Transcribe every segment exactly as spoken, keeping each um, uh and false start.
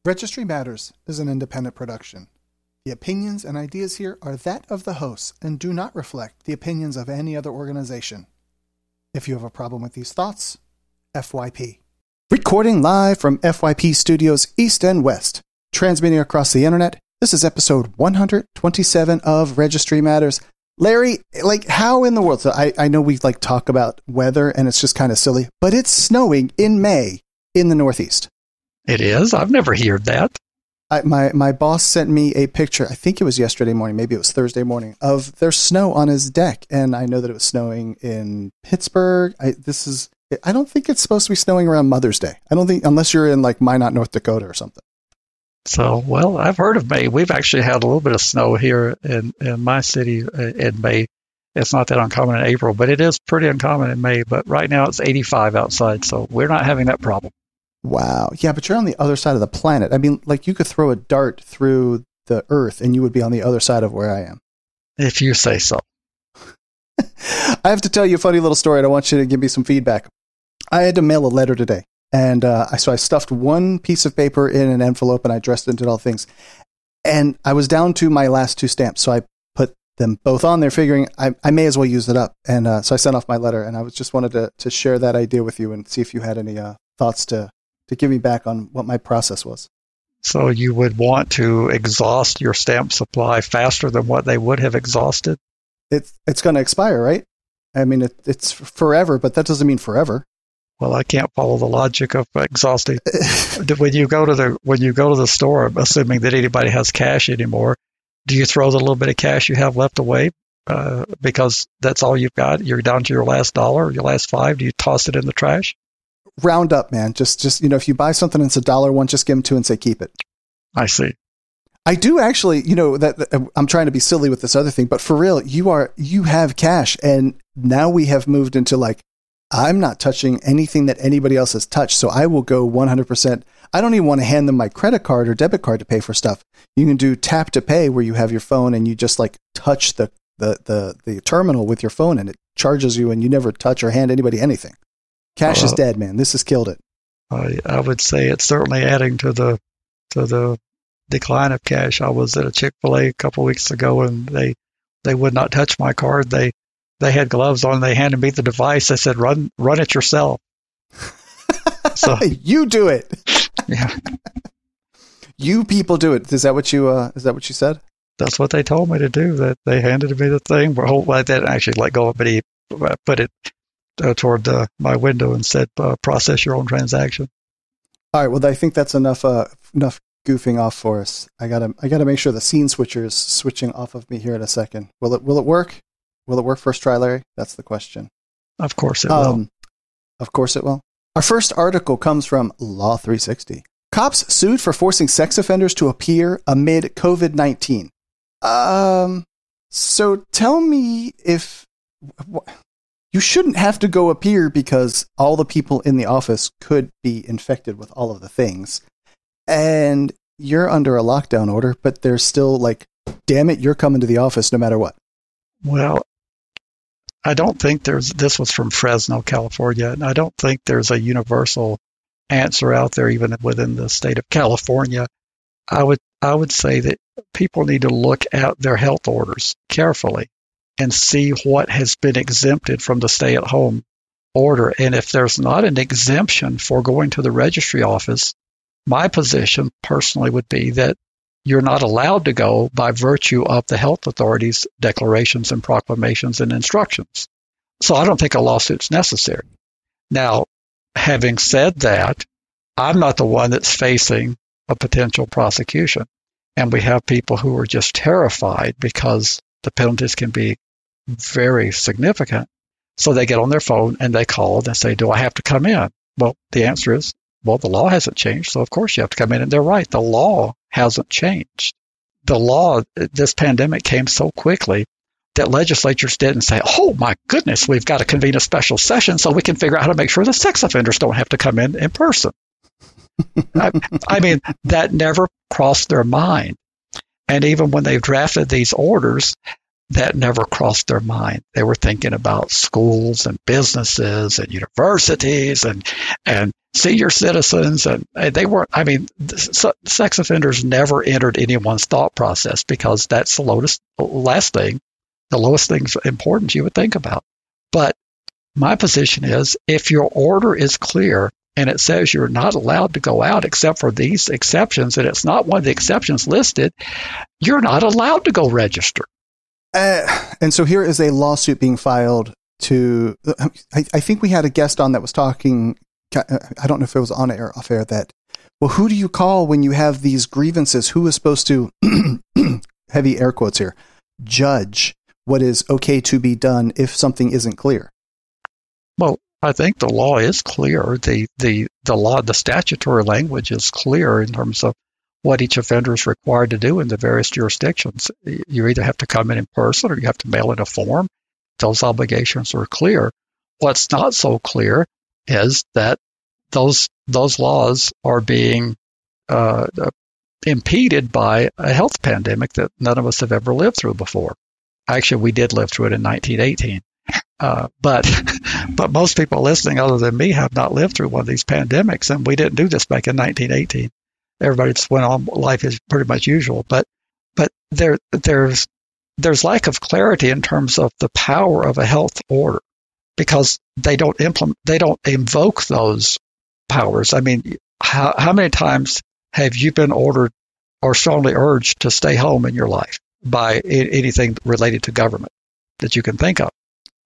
Registry Matters is an independent production. The opinions and ideas here are that of the hosts and do not reflect the opinions of any other organization. If you have a problem with these thoughts, F Y P. Recording live from F Y P Studios East and West. Transmitting across the internet, this is episode one hundred twenty-seven of Registry Matters. Larry, like, how in the world? So I, I know we like talk about weather and it's just kind of silly, but it's snowing in May in the Northeast. It is? I've never heard that. I, my, my boss sent me a picture, I think it was yesterday morning, maybe it was Thursday morning, of there's snow on his deck. And I know that it was snowing in Pittsburgh. I, this is, I don't think it's supposed to be snowing around Mother's Day. I don't think, unless you're in like Minot, North Dakota or something. So, well, I've heard of May. We've actually had a little bit of snow here in, in my city in May. It's not that uncommon in April, but it is pretty uncommon in May. But right now it's eighty-five outside, so we're not having that problem. Wow. Yeah, but you're on the other side of the planet. I mean, like you could throw a dart through the earth and you would be on the other side of where I am. If you say so. I have to tell you a funny little story, and I want you to give me some feedback. I had to mail a letter today, and uh, so I stuffed one piece of paper in an envelope and I addressed it and did all things. And I was down to my last two stamps, so I put them both on there, figuring I, I may as well use it up. And uh, so I sent off my letter, and I was just wanted to, to share that idea with you and see if you had any uh, thoughts to to give me back on what my process was. So you would want to exhaust your stamp supply faster than what they would have exhausted? It's it's going to expire, right? I mean, it, it's forever, but that doesn't mean forever. Well, I can't follow the logic of exhausting. when you go to the when you go to the store, assuming that anybody has cash anymore, do you throw the little bit of cash you have left away uh, because that's all you've got? You're down to your last dollar, your last five. Do you toss it in the trash? Round up, man. Just, just you know, if you buy something and it's a dollar one, just give them two and say keep it. I see. I do actually, you know, that, that I'm trying to be silly with this other thing, but for real, you are you have cash, and now we have moved into like, I'm not touching anything that anybody else has touched, so I will go one hundred percent. I don't even want to hand them my credit card or debit card to pay for stuff. You can do tap to pay, where you have your phone and you just like touch the the the, the terminal with your phone, and it charges you, and you never touch or hand anybody anything. Cash uh, is dead, man. This has killed it. I, I would say it's certainly adding to the to the decline of cash. I was at a Chick-fil-A a couple of weeks ago, and they they would not touch my card. They they had gloves on. They handed me the device. They said, "Run run it yourself." So you do it. Yeah. You people do it. Is that what you uh, is that what you said? That's what they told me to do. That they handed me the thing. Well, I didn't actually let go of it. He put it Uh, toward uh, my window and said, uh, process your own transaction. All right. Well, I think that's enough, uh, enough goofing off for us. I gotta, I gotta make sure the scene switcher is switching off of me here in a second. Will it, will it work? Will it work first try, Larry? That's the question. Of course it um, will. Of course it will. Our first article comes from Law three sixty. Cops sued for forcing sex offenders to appear amid COVID nineteen. Um, so tell me if, wh- You shouldn't have to go appear because all the people in the office could be infected with all of the things. And you're under a lockdown order, but they're still like, damn it, you're coming to the office no matter what. Well, I don't think there's, this was from Fresno, California, and I don't think there's a universal answer out there, even within the state of California. I would, I would say that people need to look at their health orders carefully and see what has been exempted from the stay-at-home order. And if there's not an exemption for going to the registry office, my position personally would be that you're not allowed to go by virtue of the health authorities' declarations and proclamations and instructions. So I don't think a lawsuit's necessary. Now, having said that, I'm not the one that's facing a potential prosecution. And we have people who are just terrified because the penalties can be very significant. So they get on their phone and they call and say, do I have to come in? Well, the answer is, well, the law hasn't changed. So of course you have to come in. And they're right. The law hasn't changed. The law, this pandemic came so quickly that legislatures didn't say, oh my goodness, we've got to convene a special session so we can figure out how to make sure the sex offenders don't have to come in in person. I, I mean, that never crossed their mind. And even when they've drafted these orders, that never crossed their mind. They were thinking about schools and businesses and universities and and senior citizens, and they weren't. I mean, sex offenders never entered anyone's thought process because that's the lowest, last thing, the lowest things important you would think about. But my position is, if your order is clear and it says you're not allowed to go out except for these exceptions, and it's not one of the exceptions listed, you're not allowed to go register. Uh, and so here is a lawsuit being filed to, I, I think we had a guest on that was talking, I don't know if it was on air, off air, that, well, who do you call when you have these grievances? Who is supposed to, heavy air quotes here, judge what is okay to be done if something isn't clear? Well, I think the law is clear. The, the, the law, the statutory language is clear in terms of what each offender is required to do in the various jurisdictions. You either have to come in in person or you have to mail in a form. Those obligations are clear. What's not so clear is that those those laws are being uh, impeded by a health pandemic that none of us have ever lived through before. Actually, we did live through it in nineteen eighteen. Uh, but but most people listening other than me have not lived through one of these pandemics, and we didn't do this back in nineteen eighteen. Everybody just went on, life is pretty much usual. But but there there's there's lack of clarity in terms of the power of a health order, because they don't implement, they don't invoke those powers. I mean, how how many times have you been ordered or strongly urged to stay home in your life by anything related to government that you can think of?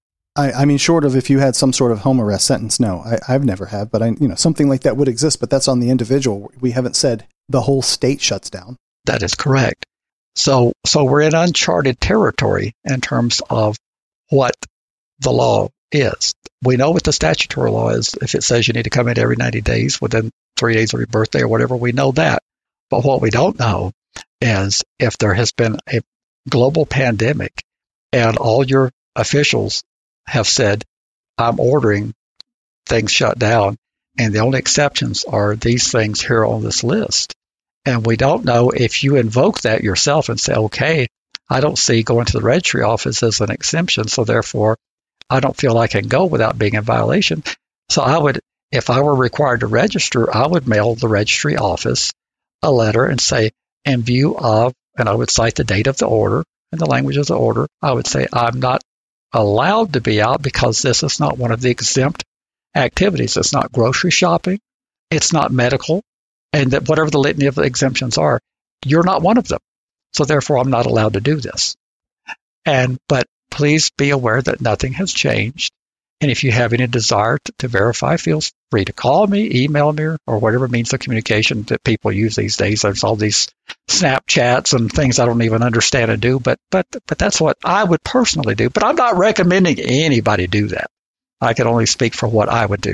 I, I mean, short of if you had some sort of home arrest sentence, no, I, I've never had, but I, you know, something like that would exist, but that's on the individual. We haven't said the whole state shuts down. That is correct. So, so we're in uncharted territory in terms of what the law is. We know what the statutory law is. If it says you need to come in every ninety days within three days of your birthday or whatever, we know that. But what we don't know is if there has been a global pandemic and all your officials have said, I'm ordering things shut down, and the only exceptions are these things here on this list. And we don't know if you invoke that yourself and say, okay, I don't see going to the registry office as an exemption, so therefore I don't feel I can go without being in violation. So I would, if I were required to register, I would mail the registry office a letter and say, in view of, and I would cite the date of the order and the language of the order, I would say, I'm not allowed to be out because this is not one of the exempt activities. It's not grocery shopping. It's not medical. And that whatever the litany of the exemptions are, you're not one of them. So therefore, I'm not allowed to do this. And, but please be aware that nothing has changed. And if you have any desire to, to verify, feel free to call me, email me, or whatever means of communication that people use these days. There's all these Snapchats and things I don't even understand and do, but but but that's what I would personally do. But I'm not recommending anybody do that. I can only speak for what I would do.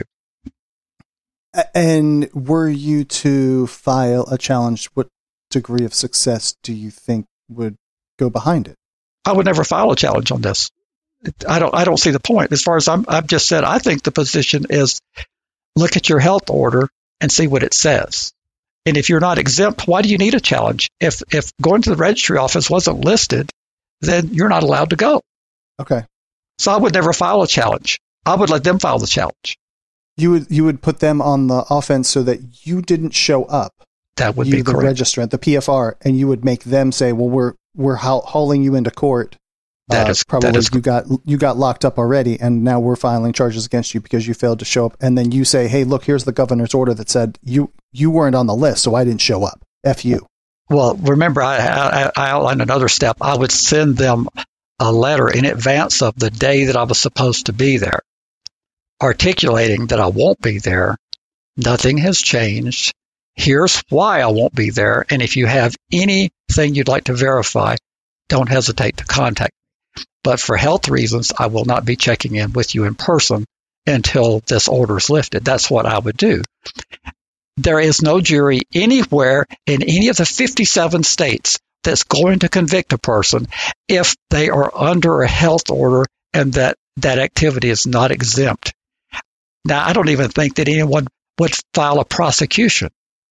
And were you to file a challenge, what degree of success do you think would go behind it? I would never file a challenge on this. I don't I don't see the point. As far as I'm, I've just said, I think the position is look at your health order and see what it says. And if you're not exempt, why do you need a challenge? If if going to the registry office wasn't listed, then you're not allowed to go. Okay. So I would never file a challenge. I would let them file the challenge. You would you would put them on the offense so that you didn't show up. That would you, be the correct. registrant, the P F R, and you would make them say, "Well, we're we're hauling you into court. That uh, is probably that is, you got you got locked up already, and now we're filing charges against you because you failed to show up." And then you say, "Hey, look, here's the governor's order that said you you weren't on the list, so I didn't show up. F you." Well, remember, I, I, I outlined another step. I would send them a letter in advance of the day that I was supposed to be there, articulating that I won't be there. Nothing has changed. Here's why I won't be there. And if you have anything you'd like to verify, don't hesitate to contact me. But for health reasons, I will not be checking in with you in person until this order is lifted. That's what I would do. There is no jury anywhere in any of the fifty-seven states that's going to convict a person if they are under a health order and that that activity is not exempt. Now, I don't even think that anyone would file a prosecution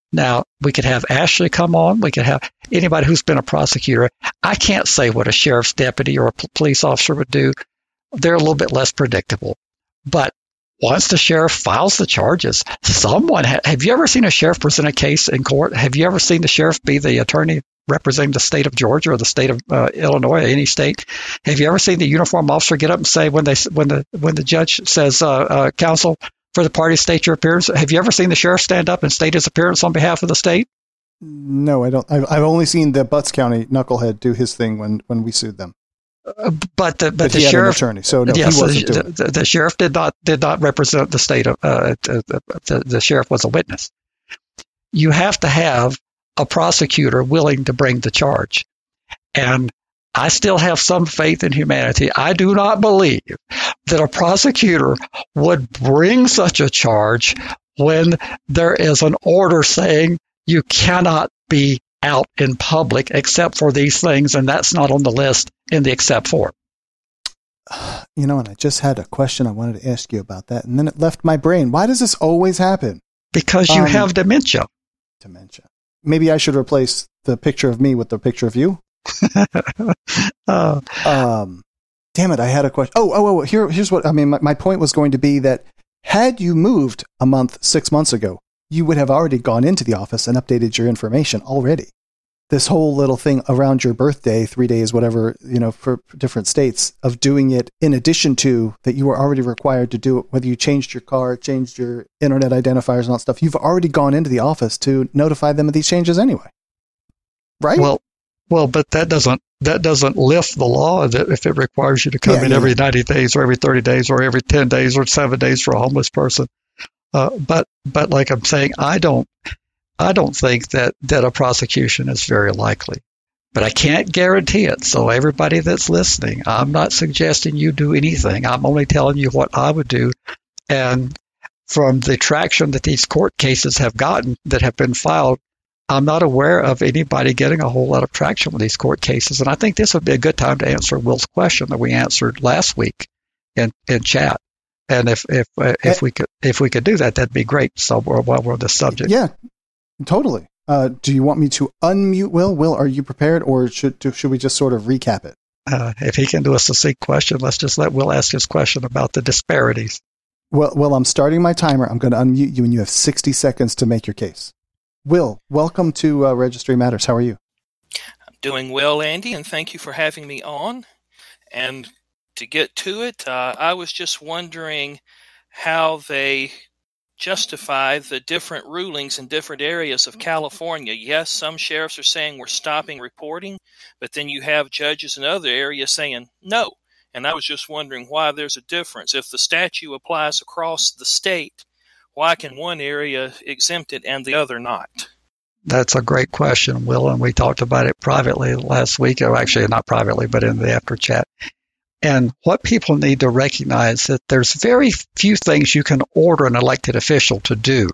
Now, we could have Ashley come on. We could have anybody who's been a prosecutor. I can't say what a sheriff's deputy or a police officer would do. They're a little bit less predictable. But once the sheriff files the charges, someone ha- have you ever seen a sheriff present a case in court? Have you ever seen the sheriff be the attorney representing the state of Georgia or the state of uh, Illinois, or any state? Have you ever seen the uniform officer get up and say, when they when the when the judge says, uh, uh, counsel for the party, state your appearance? Have you ever seen the sheriff stand up and state his appearance on behalf of the state? No, I don't. I've, I've only seen the Butts County knucklehead do his thing when, when we sued them. Uh, but the but, but the he sheriff, had an attorney, so no, yes, he wasn't the, doing it. The, the sheriff did not did not represent the state of uh, the, the, the sheriff was a witness. You have to have a prosecutor willing to bring the charge, and I still have some faith in humanity. I do not believe that a prosecutor would bring such a charge when there is an order saying you cannot be out in public except for these things, and that's not on the list in the except for. You know, and I just had a question I wanted to ask you about that, and then it left my brain. Why does this always happen? Because you um, have dementia. Dementia. Maybe I should replace the picture of me with the picture of you. uh, um, damn it! I had a question. Oh, oh, oh! Here, here's what I mean. My, my point was going to be that had you moved a month, six months ago, you would have already gone into the office and updated your information already. This whole little thing around your birthday, three days, whatever, you know, for different states, of doing it in addition to that you were already required to do it, whether you changed your car, changed your internet identifiers and all that stuff, you've already gone into the office to notify them of these changes anyway. Right? Well, well, but that doesn't that doesn't lift the law if it requires you to come yeah, in yeah. every ninety days or every thirty days or every ten days or seven days for a homeless person. Uh, but but like I'm saying, I don't I don't think that, that a prosecution is very likely. But I can't guarantee it. So everybody that's listening, I'm not suggesting you do anything. I'm only telling you what I would do. And from the traction that these court cases have gotten that have been filed, I'm not aware of anybody getting a whole lot of traction with these court cases. And I think this would be a good time to answer Will's question that we answered last week in, in chat. And if if uh, if we could if we could do that, that'd be great. So while we're on this subject, yeah, totally. Uh, do you want me to unmute Will? Will, are you prepared, or should should we just sort of recap it? Uh, if he can do a succinct question, let's just let Will ask his question about the disparities. Well, well, I'm starting my timer. I'm going to unmute you, and you have sixty seconds to make your case. Will, welcome to uh, Registry Matters. How are you? I'm doing well, Andy, and thank you for having me on. And to get to it, uh, I was just wondering how they justify the different rulings in different areas of California. Yes, some sheriffs are saying we're stopping reporting, but then you have judges in other areas saying no. And I was just wondering why there's a difference. If the statute applies across the state, why can one area exempt it and the other not? That's a great question, Will, and we talked about it privately last week, or actually not privately, but in the after chat. And what people need to recognize that there's very few things you can order an elected official to do.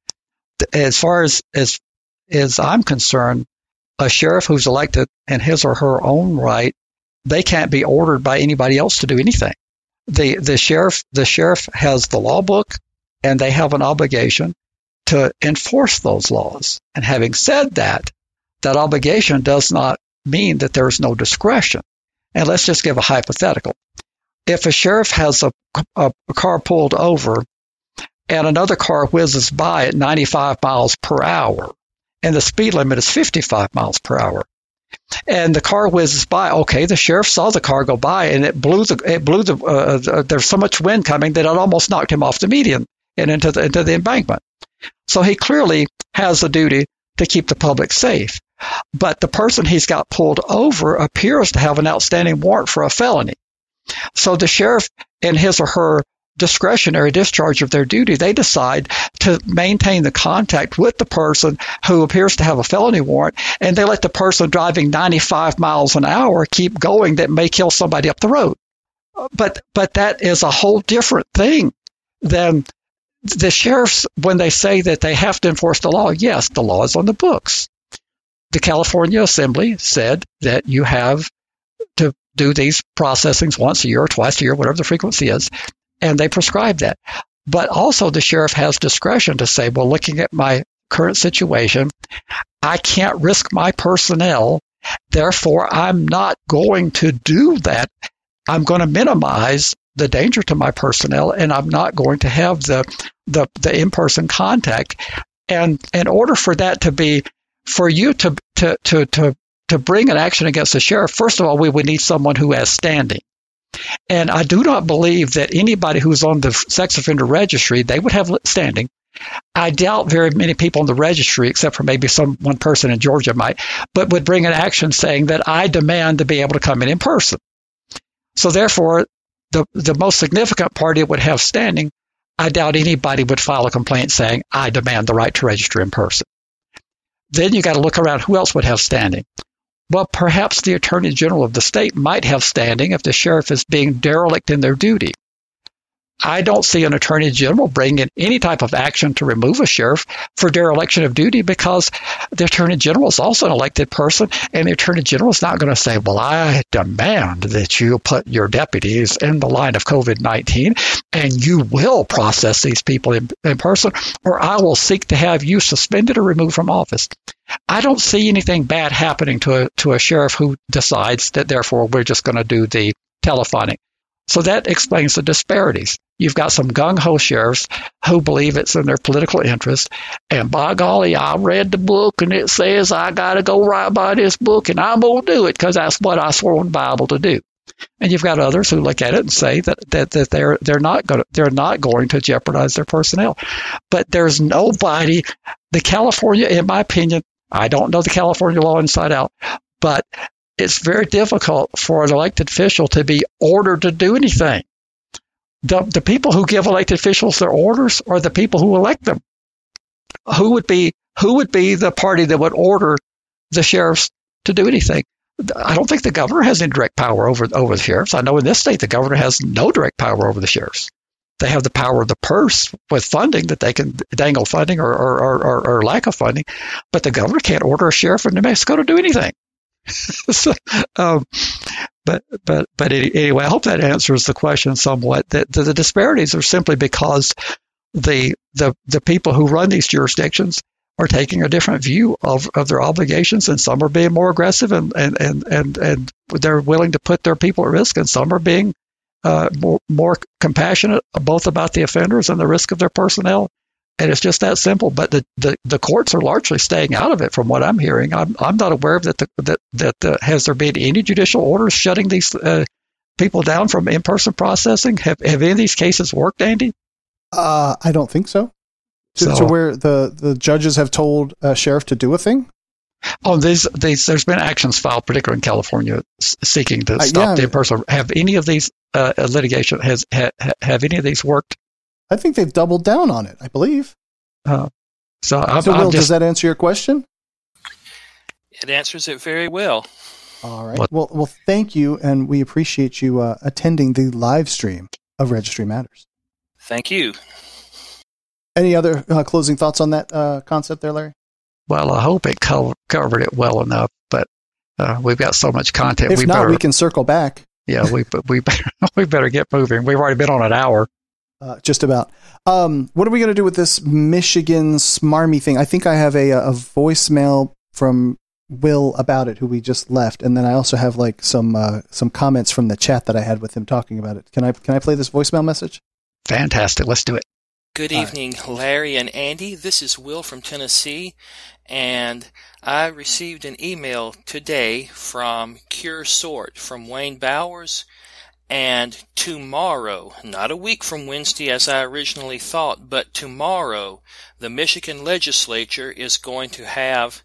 As far as, as, as I'm concerned, a sheriff who's elected in his or her own right, they can't be ordered by anybody else to do anything. The, the sheriff, the sheriff has the law book, and they have an obligation to enforce those laws. And having said that, that obligation does not mean that there's no discretion. And let's just give a hypothetical. If a sheriff has a, a, a car pulled over and another car whizzes by at ninety-five miles per hour, and the speed limit is fifty-five miles per hour, and the car whizzes by, okay, the sheriff saw the car go by, and it blew the, it blew the, uh, uh, there's so much wind coming that it almost knocked him off the median and into the, into the embankment. So he clearly has a duty to keep the public safe. But the person he's got pulled over appears to have an outstanding warrant for a felony. So the sheriff, in his or her discretionary discharge of their duty, they decide to maintain the contact with the person who appears to have a felony warrant, and they let the person driving ninety-five miles an hour keep going that may kill somebody up the road. But but that is a whole different thing than the sheriffs, when they say that they have to enforce the law. Yes, the law is on the books. The California Assembly said that you have to do these processings once a year or twice a year, whatever the frequency is, and they prescribe that. But also the sheriff has discretion to say, well, looking at my current situation. I can't risk my personnel. Therefore, I'm not going to do that. I'm going to minimize the danger to my personnel, and I'm not going to have the the, the in-person contact. And in order for that to be, for you to to to to to bring an action against the sheriff, first of all, we would need someone who has standing. And I do not believe that anybody who's on the sex offender registry, they would have standing. I doubt very many people on the registry, except for maybe some one person in Georgia might, but would bring an action saying that I demand to be able to come in in person. So therefore, the, the most significant party would have standing. I doubt anybody would file a complaint saying I demand the right to register in person. Then you got to look around who else would have standing. Well, perhaps the Attorney General of the state might have standing if the sheriff is being derelict in their duty. I don't see an Attorney General bringing any type of action to remove a sheriff for dereliction of duty, because the Attorney General is also an elected person, and the Attorney General is not going to say, well, I demand that you put your deputies in the line of COVID nineteen, and you will process these people in, in person, or I will seek to have you suspended or removed from office. I don't see anything bad happening to a, to a sheriff who decides that, therefore, we're just going to do the telephoning. So that explains the disparities. You've got some gung-ho sheriffs who believe it's in their political interest, and by golly, I read the book, and it says I got to go right by this book, and I'm going to do it because that's what I swore in the Bible to do. And you've got others who look at it and say that that, that they're they're not going to, they're not going to jeopardize their personnel. But there's nobody. The California, in my opinion, I don't know the California law inside out, but it's very difficult for an elected official to be ordered to do anything. The, the people who give elected officials their orders are the people who elect them. Who would be who would be the party that would order the sheriffs to do anything? I don't think the governor has any direct power over over the sheriffs. I know in this state the governor has no direct power over the sheriffs. They have the power of the purse with funding, that they can dangle funding or or, or, or lack of funding, but the governor can't order a sheriff in New Mexico to do anything. so, um, but but but anyway, I hope that answers the question somewhat. That the, the disparities are simply because the the the people who run these jurisdictions are taking a different view of, of their obligations, and some are being more aggressive and and, and, and and they're willing to put their people at risk, and some are being uh, more more compassionate both about the offenders and the risk of their personnel. And it's just that simple. But the, the, the courts are largely staying out of it, from what I'm hearing. I'm I'm not aware of that. The, that that uh, has there been any judicial orders shutting these uh, people down from in-person processing? Have have any of these cases worked, Andy? Uh, I don't think so. To, so. to where the, the judges have told a sheriff to do a thing? Oh, these these there's been actions filed, particularly in California, seeking to stop uh, yeah, the in-person. Have any of these uh, litigation has ha, have any of these worked? I think they've doubled down on it, I believe. Uh, so, I'm, so Will, I'm just, does that answer your question? It answers it very well. All right. What? Well, well, thank you, and we appreciate you uh, attending the live stream of Registry Matters. Thank you. Any other uh, closing thoughts on that uh, concept there, Larry? Well, I hope it co- covered it well enough, but uh, we've got so much content. If we not, better, we can circle back. Yeah, we we better, we better get moving. We've already been on an hour. Uh, just about. Um, what are we going to do with this Michigan smarmy thing? I think I have a, a voicemail from Will about it, who we just left, and then I also have like some uh, some comments from the chat that I had with him talking about it. Can I can I play this voicemail message? Fantastic. Let's do it. Good evening, Larry and Andy. This is Will from Tennessee, and I received an email today from Cure Sort from Wayne Bowers. And tomorrow, not a week from Wednesday as I originally thought, but tomorrow, the Michigan legislature is going to have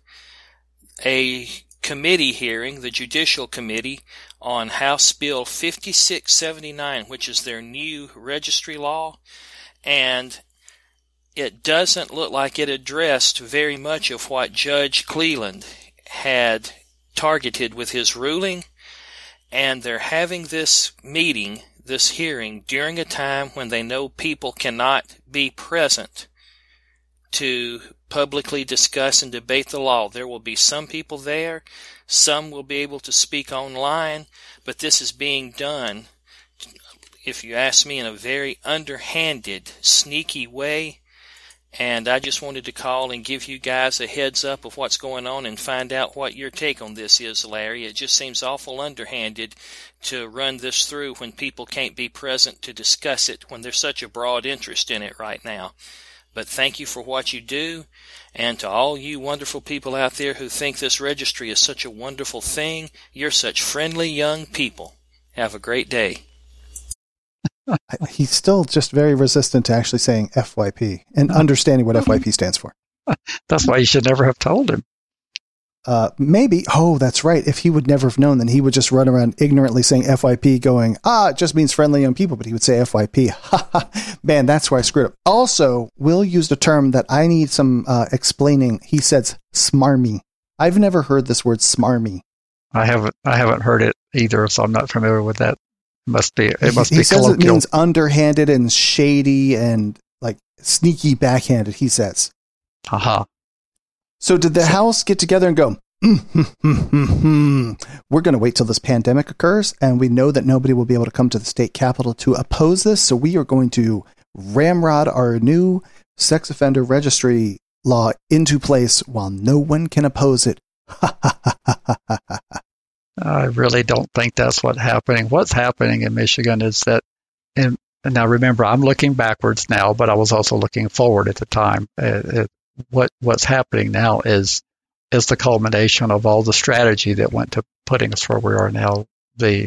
a committee hearing, the Judicial Committee, on House Bill fifty-six seventy-nine, which is their new registry law. And it doesn't look like it addressed very much of what Judge Cleland had targeted with his ruling. And they're having this meeting, this hearing, during a time when they know people cannot be present to publicly discuss and debate the law. There will be some people there, some will be able to speak online, but this is being done, if you ask me, in a very underhanded, sneaky way. And I just wanted to call and give you guys a heads up of what's going on and find out what your take on this is, Larry. It just seems awful underhanded to run this through when people can't be present to discuss it when there's such a broad interest in it right now. But thank you for what you do, and to all you wonderful people out there who think this registry is such a wonderful thing, you're such friendly young people. Have a great day. He's still just very resistant to actually saying F Y P and understanding what F Y P stands for. That's why you should never have told him. Uh, maybe. Oh, that's right. If he would never have known, then he would just run around ignorantly saying F Y P going, ah, it just means friendly young people, but he would say F Y P. Ha ha. Man, that's where I screwed up. Also, Will used a term that I need some uh, explaining. He says smarmy. I've never heard this word smarmy. I haven't, I haven't heard it either, so I'm not familiar with that. It must be, it must he, be he says colloquial. It means underhanded and shady and like sneaky backhanded, he says. Aha. Uh-huh. So did the House get together and go, mm, mm, mm, mm, mm. we're going to wait till this pandemic occurs, and we know that nobody will be able to come to the state capitol to oppose this, so we are going to ramrod our new sex offender registry law into place while no one can oppose it. I really don't think that's what's happening. What's happening in Michigan is that, and, and now remember, I'm looking backwards now, but I was also looking forward at the time. It, it, what what's happening now is is the culmination of all the strategy that went to putting us where we are now. The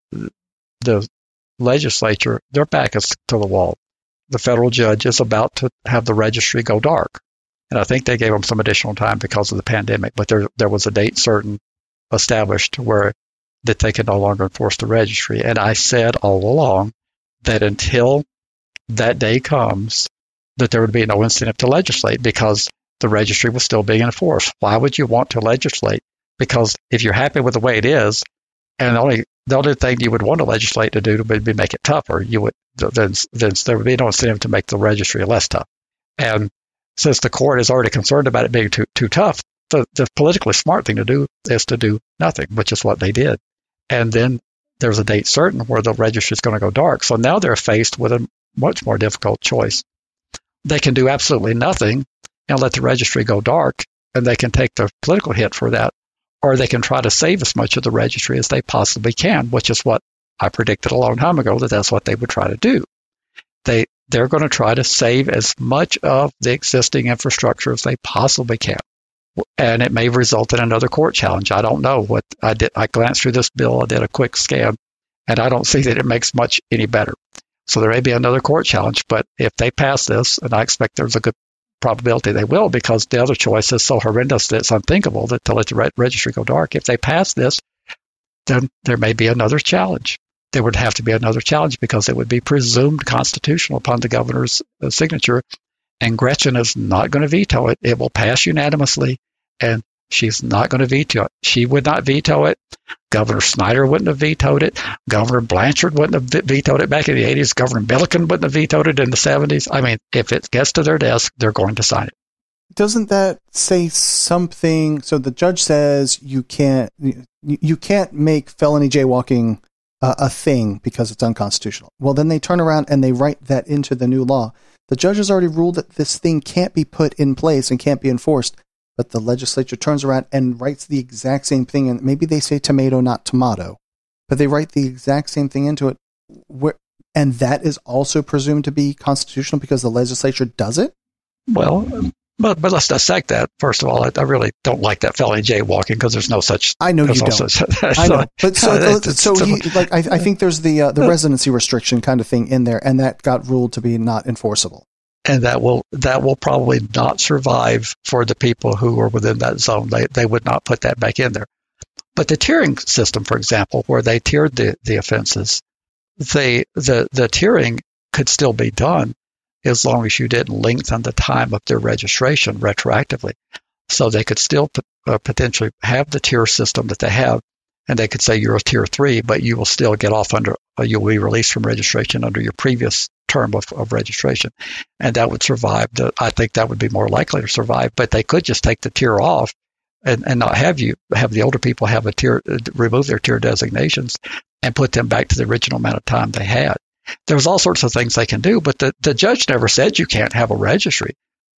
the legislature, their back is to the wall. The federal judge is about to have the registry go dark, and I think they gave them some additional time because of the pandemic. But there there was a date certain established where that they could no longer enforce the registry. And I said all along that until that day comes, that there would be no incentive to legislate because the registry was still being enforced. Why would you want to legislate? Because if you're happy with the way it is, and the only the only thing you would want to legislate to do would be make it tougher, you would then then there would be no incentive to make the registry less tough. And since the court is already concerned about it being too too tough, the, the politically smart thing to do is to do nothing, which is what they did. And then there's a date certain where the registry is going to go dark. So now they're faced with a much more difficult choice. They can do absolutely nothing and let the registry go dark, and they can take the political hit for that, or they can try to save as much of the registry as they possibly can, which is what I predicted a long time ago that that's what they would try to do. They, they're going to try to save as much of the existing infrastructure as they possibly can. And it may result in another court challenge. I don't know what I did. I glanced through this bill. I did a quick scan, and I don't see that it makes much any better. So there may be another court challenge, but if they pass this, and I expect there's a good probability they will, because the other choice is so horrendous that it's unthinkable that to let the re- registry go dark. If they pass this, then there may be another challenge. There would have to be another challenge because it would be presumed constitutional upon the governor's uh, signature. And Gretchen is not going to veto it. It will pass unanimously, and she's not going to veto it. She would not veto it. Governor Snyder wouldn't have vetoed it. Governor Blanchard wouldn't have vetoed it back in the eighties. Governor Milliken wouldn't have vetoed it in the seventies. I mean, if it gets to their desk, they're going to sign it. Doesn't that say something? So the judge says you can't you can't make felony jaywalking uh, a thing because it's unconstitutional. Well, then they turn around and they write that into the new law. The judge has already ruled that this thing can't be put in place and can't be enforced, but the legislature turns around and writes the exact same thing, and maybe they say tomato, not tomato, but they write the exact same thing into it, where, and that is also presumed to be constitutional because the legislature does it? Well, but but let's dissect that. First of all, I, I really don't like that felony jaywalking because there's no such. I know you no don't. Such, I know, but so so he, like I, I think there's the uh, the residency restriction kind of thing in there, and that got ruled to be not enforceable. And that will that will probably not survive for the people who are within that zone. They they would not put that back in there. But the tiering system, for example, where they tiered the, the offenses, they the the tiering could still be done as long as you didn't lengthen the time of their registration retroactively. So they could still p- uh, potentially have the tier system that they have, and they could say you're a tier three, but you will still get off under, uh, you'll be released from registration under your previous term of, of registration. And that would survive. The, I think that would be more likely to survive, but they could just take the tier off and, and not have you, have the older people have a tier, uh, remove their tier designations and put them back to the original amount of time they had. There's all sorts of things they can do, but the, the judge never said you can't have a registry.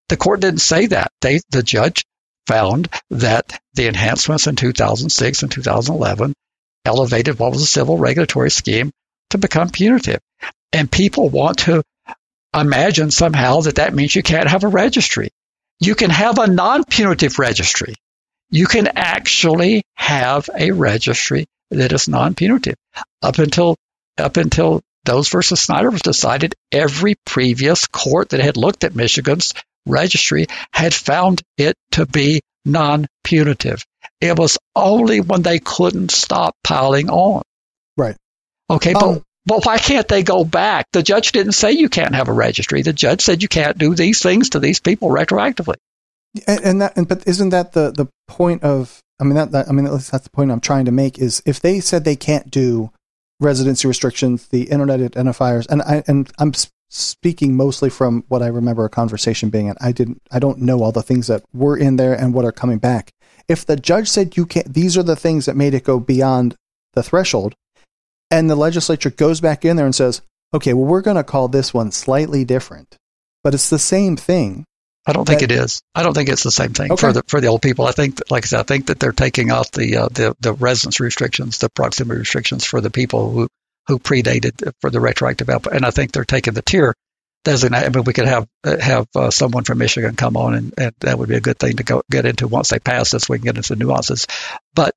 The court didn't say that. They, the judge found that the enhancements in two thousand six and two thousand eleven elevated what was a civil regulatory scheme to become punitive. And people want to imagine somehow that that means you can't have a registry. You can have a non-punitive registry. You can actually have a registry that is non-punitive. Up until up until Doe's versus Snyder was decided, every previous court that had looked at Michigan's registry had found it to be non-punitive. It was only when they couldn't stop piling on. Right. Okay, um, but but why can't they go back? The judge didn't say you can't have a registry. The judge said you can't do these things to these people retroactively. And, and that, and, but isn't that the, the point of? I mean, that, that I mean, at least that's the point I'm trying to make. Is if they said they can't do residency restrictions, the internet identifiers, and I and I'm speaking mostly from what I remember a conversation being, and I didn't, I don't know all the things that were in there and what are coming back. If the judge said you can't, these are the things that made it go beyond the threshold, and the legislature goes back in there and says, okay, well, we're going to call this one slightly different, but it's the same thing. I don't think that, it is. I don't think it's the same thing okay. for the for the old people. I think, that, like I said, I think that they're taking off the uh, the the residence restrictions, the proximity restrictions for the people who who predated for the retroactive output, and I think they're taking the tier designate. I mean, we could have have uh, someone from Michigan come on, and, and that would be a good thing to go get into once they pass this. We can get into the nuances, but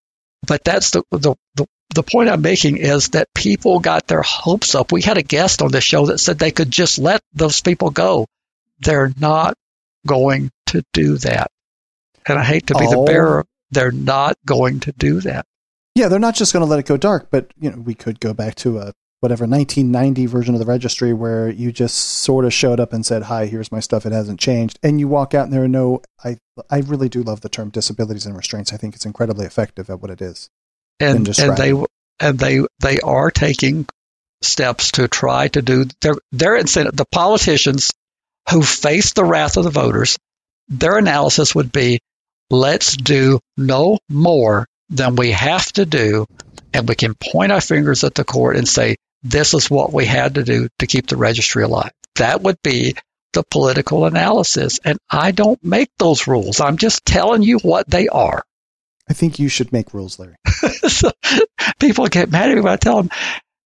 but that's the the the the point I'm making is that people got their hopes up. We had a guest on the show that said they could just let those people go. They're not going to do that. And I hate to be oh. the bearer. They're not going to do that. Yeah, they're not just going to let it go dark, but you know, we could go back to a whatever nineteen ninety version of the registry where you just sort of showed up and said, "Hi, here's my stuff. It hasn't changed." And you walk out and there are no I I really do love the term disabilities and restraints. I think it's incredibly effective at what it is. And and they and they they are taking steps to try to do their their incentive. The politicians who face the wrath of the voters, their analysis would be, let's do no more than we have to do, and we can point our fingers at the court and say, this is what we had to do to keep the registry alive. That would be the political analysis, and I don't make those rules. I'm just telling you what they are. I think you should make rules, Larry. So, people get mad at me when I tell them,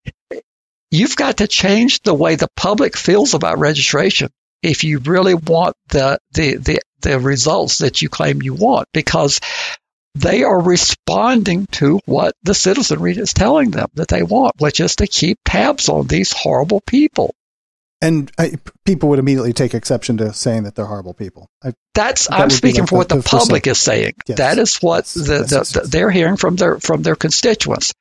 you've got to change the way the public feels about registration if you really want the, the, the, the results that you claim you want, because they are responding to what the citizenry is telling them that they want, which is to keep tabs on these horrible people. And I, people would immediately take exception to saying that they're horrible people. I, That's that I'm speaking like for what the, the public is saying. Yes. That is what yes. the, yes, the, yes, yes. they're hearing from their from their constituents.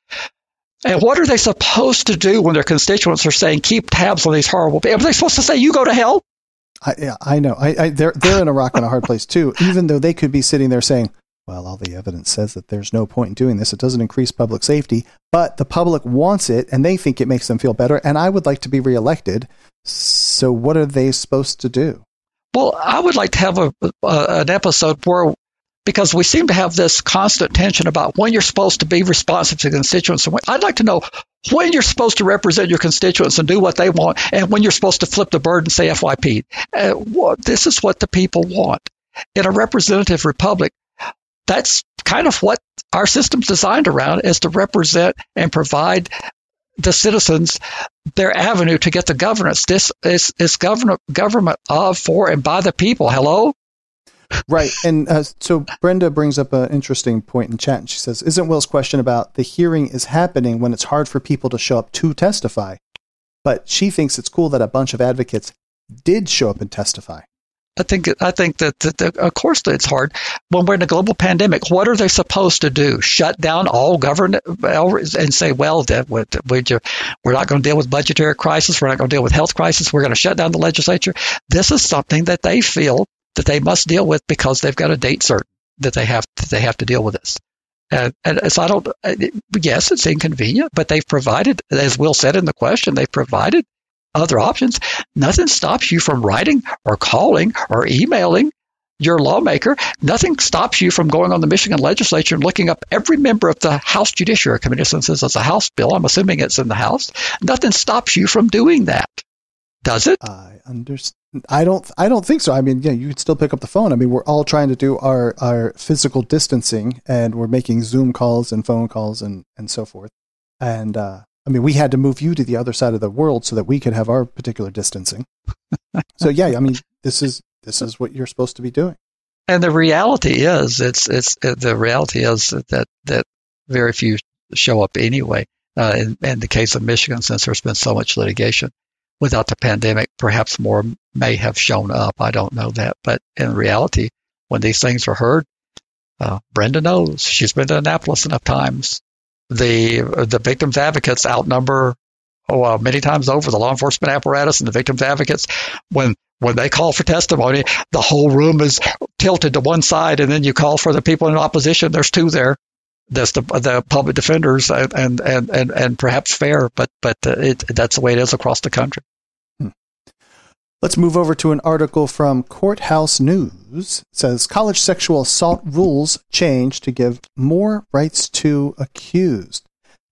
And what are they supposed to do when their constituents are saying, keep tabs on these horrible people? Are they supposed to say, you go to hell? I, yeah, I know. I, I, they're they're in a rock and a hard place too. Even though they could be sitting there saying, "Well, all the evidence says that there's no point in doing this. It doesn't increase public safety." But the public wants it, and they think it makes them feel better. And I would like to be reelected. So, what are they supposed to do? Well, I would like to have a, a an episode where, because we seem to have this constant tension about when you're supposed to be responsive to constituents. I'd like to know when you're supposed to represent your constituents and do what they want, and when you're supposed to flip the bird and say F Y P. Uh, well, this is what the people want. In a representative republic, that's kind of what our system's designed around, is to represent and provide the citizens their avenue to get the governance. This is, is government, government of, for, and by the people. Hello? Right. And uh, so Brenda brings up an interesting point in chat, and she says, isn't Will's question about the hearing is happening when it's hard for people to show up to testify? But she thinks it's cool that a bunch of advocates did show up and testify. I think I think that, that, that of course it's hard when we're in a global pandemic. What are they supposed to do? Shut down all government and say, well, that we're not going to deal with budgetary crisis. We're not going to deal with health crisis. We're going to shut down the legislature. This is something that they feel that they must deal with because they've got a date certain that they have that they have to deal with this. And, and so I don't. Yes, it's inconvenient, but they've provided, as Will said in the question, they've provided other options. Nothing stops you from writing or calling or emailing your lawmaker. Nothing stops you from going on the Michigan legislature and looking up every member of the House Judiciary Committee, since this is a House bill. I'm assuming it's in the House. Nothing stops you from doing that. Does it? I understand. I don't. I don't think so. I mean, yeah, you could still pick up the phone. I mean, we're all trying to do our, our physical distancing, and we're making Zoom calls and phone calls and, and so forth. And uh, I mean, we had to move you to the other side of the world so that we could have our particular distancing. So yeah, I mean, this is this is what you're supposed to be doing. And the reality is, it's it's the reality is that that very few show up anyway. Uh, in, in the case of Michigan, since there's been so much litigation, without the pandemic, perhaps more may have shown up. I don't know that, but in reality, when these things are heard, uh, Brenda knows. She's been to Annapolis enough times. The the victims' advocates outnumber oh, uh, many times over the law enforcement apparatus and the victims' advocates. When when they call for testimony, the whole room is tilted to one side, and then you call for the people in opposition. There's two there. That's the the public defenders and and and and, and perhaps fair, but but uh, it, that's the way it is across the country. Hmm. Let's move over to an article from Courthouse News. It says college sexual assault rules change to give more rights to accused.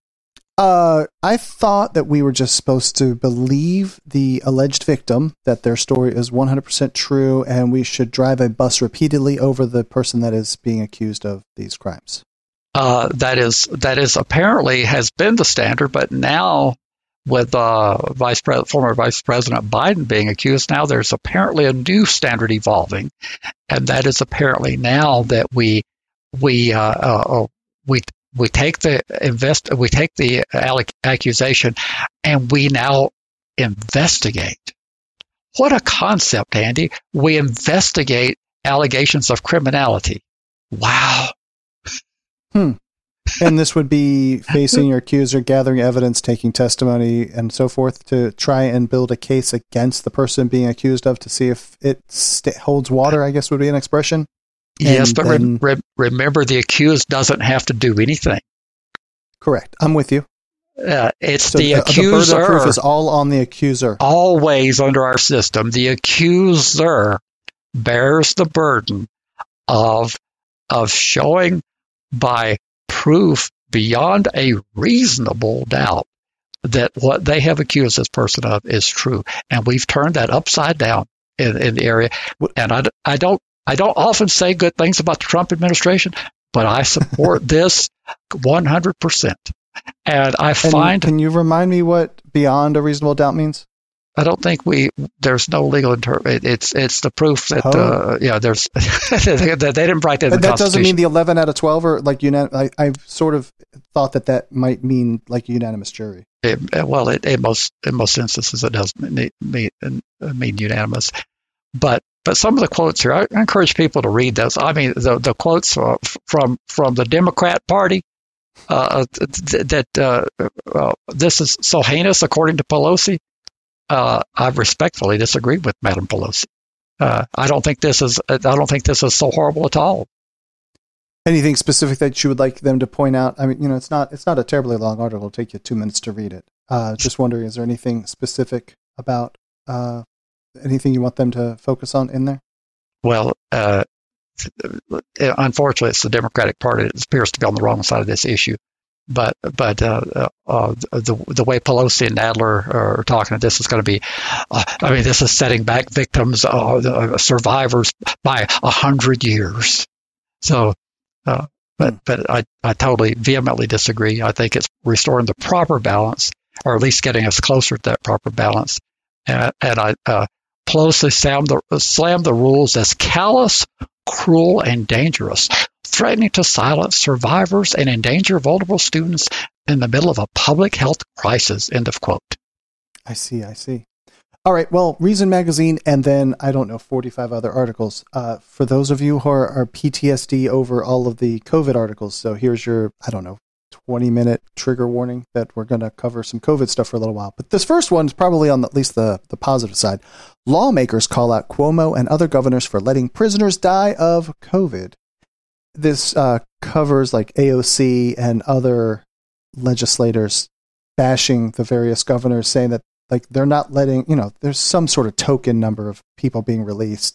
Uh, I thought that we were just supposed to believe the alleged victim, that their story is one hundred percent true, and we should drive a bus repeatedly over the person that is being accused of these crimes. Uh, that is that is apparently has been the standard, but now with uh, Vice Pre- former Vice President Biden being accused, now there's apparently a new standard evolving, and that is apparently now that we we uh, uh, we we take the invest we take the accusation and we now investigate. What a concept, Andy! We investigate allegations of criminality. Wow. Hmm. And this would be facing your accuser, gathering evidence, taking testimony, and so forth to try and build a case against the person being accused of to see if it st- holds water, I guess would be an expression. Yes, and but then, re- re- remember, the accused doesn't have to do anything. Correct. I'm with you. Uh, it's so the, the accuser. The burden of proof is all on the accuser. Always under our system, the accuser bears the burden of of showing by proof beyond a reasonable doubt that what they have accused this person of is true. And we've turned that upside down in, in the area. And I, I don't I don't often say good things about the Trump administration, but I support this one hundred percent. And I find... And can you remind me what beyond a reasonable doubt means? I don't think we, there's no legal interpret. It's it's the proof that, oh. uh, yeah, there's, they, they didn't write that in the that Constitution. Doesn't mean the eleven out of twelve or like, unan- I, I sort of thought that that might mean like a unanimous jury. It, well, it, in most in most instances, it does mean, mean, mean unanimous. But but some of the quotes here, I encourage people to read those. I mean, the the quotes from from the Democrat Party, uh, that uh, uh, this is so heinous, according to Pelosi. Uh, I respectfully disagree with Madam Pelosi. Uh, I don't think this is. I don't think this is so horrible at all. Anything specific that you would like them to point out? I mean, you know, it's not. It's not a terribly long article. It'll take you two minutes to read it. Uh, just wondering, is there anything specific about uh, anything you want them to focus on in there? Well, uh, unfortunately, it's the Democratic Party that appears to be on the wrong side of this issue. But but uh, uh, the the way Pelosi and Nadler are talking, this is going to be, uh, I mean, this is setting back victims, uh, survivors by a hundred years. So, uh, but but I, I totally vehemently disagree. I think it's restoring the proper balance, or at least getting us closer to that proper balance. And, and I uh, Pelosi slammed the slammed the rules as callous, cruel, and dangerous, threatening to silence survivors and endanger vulnerable students in the middle of a public health crisis, end of quote. I see, I see. All right, well, Reason Magazine and then, I don't know, forty-five other articles. Uh, for those of you who are, are P T S D over all of the COVID articles, so here's your, I don't know, twenty-minute trigger warning that we're going to cover some COVID stuff for a little while. But this first one is probably on at least the, the positive side. Lawmakers call out Cuomo and other governors for letting prisoners die of COVID. This uh, covers like A O C and other legislators bashing the various governors, saying that like they're not letting, you know, there's some sort of token number of people being released.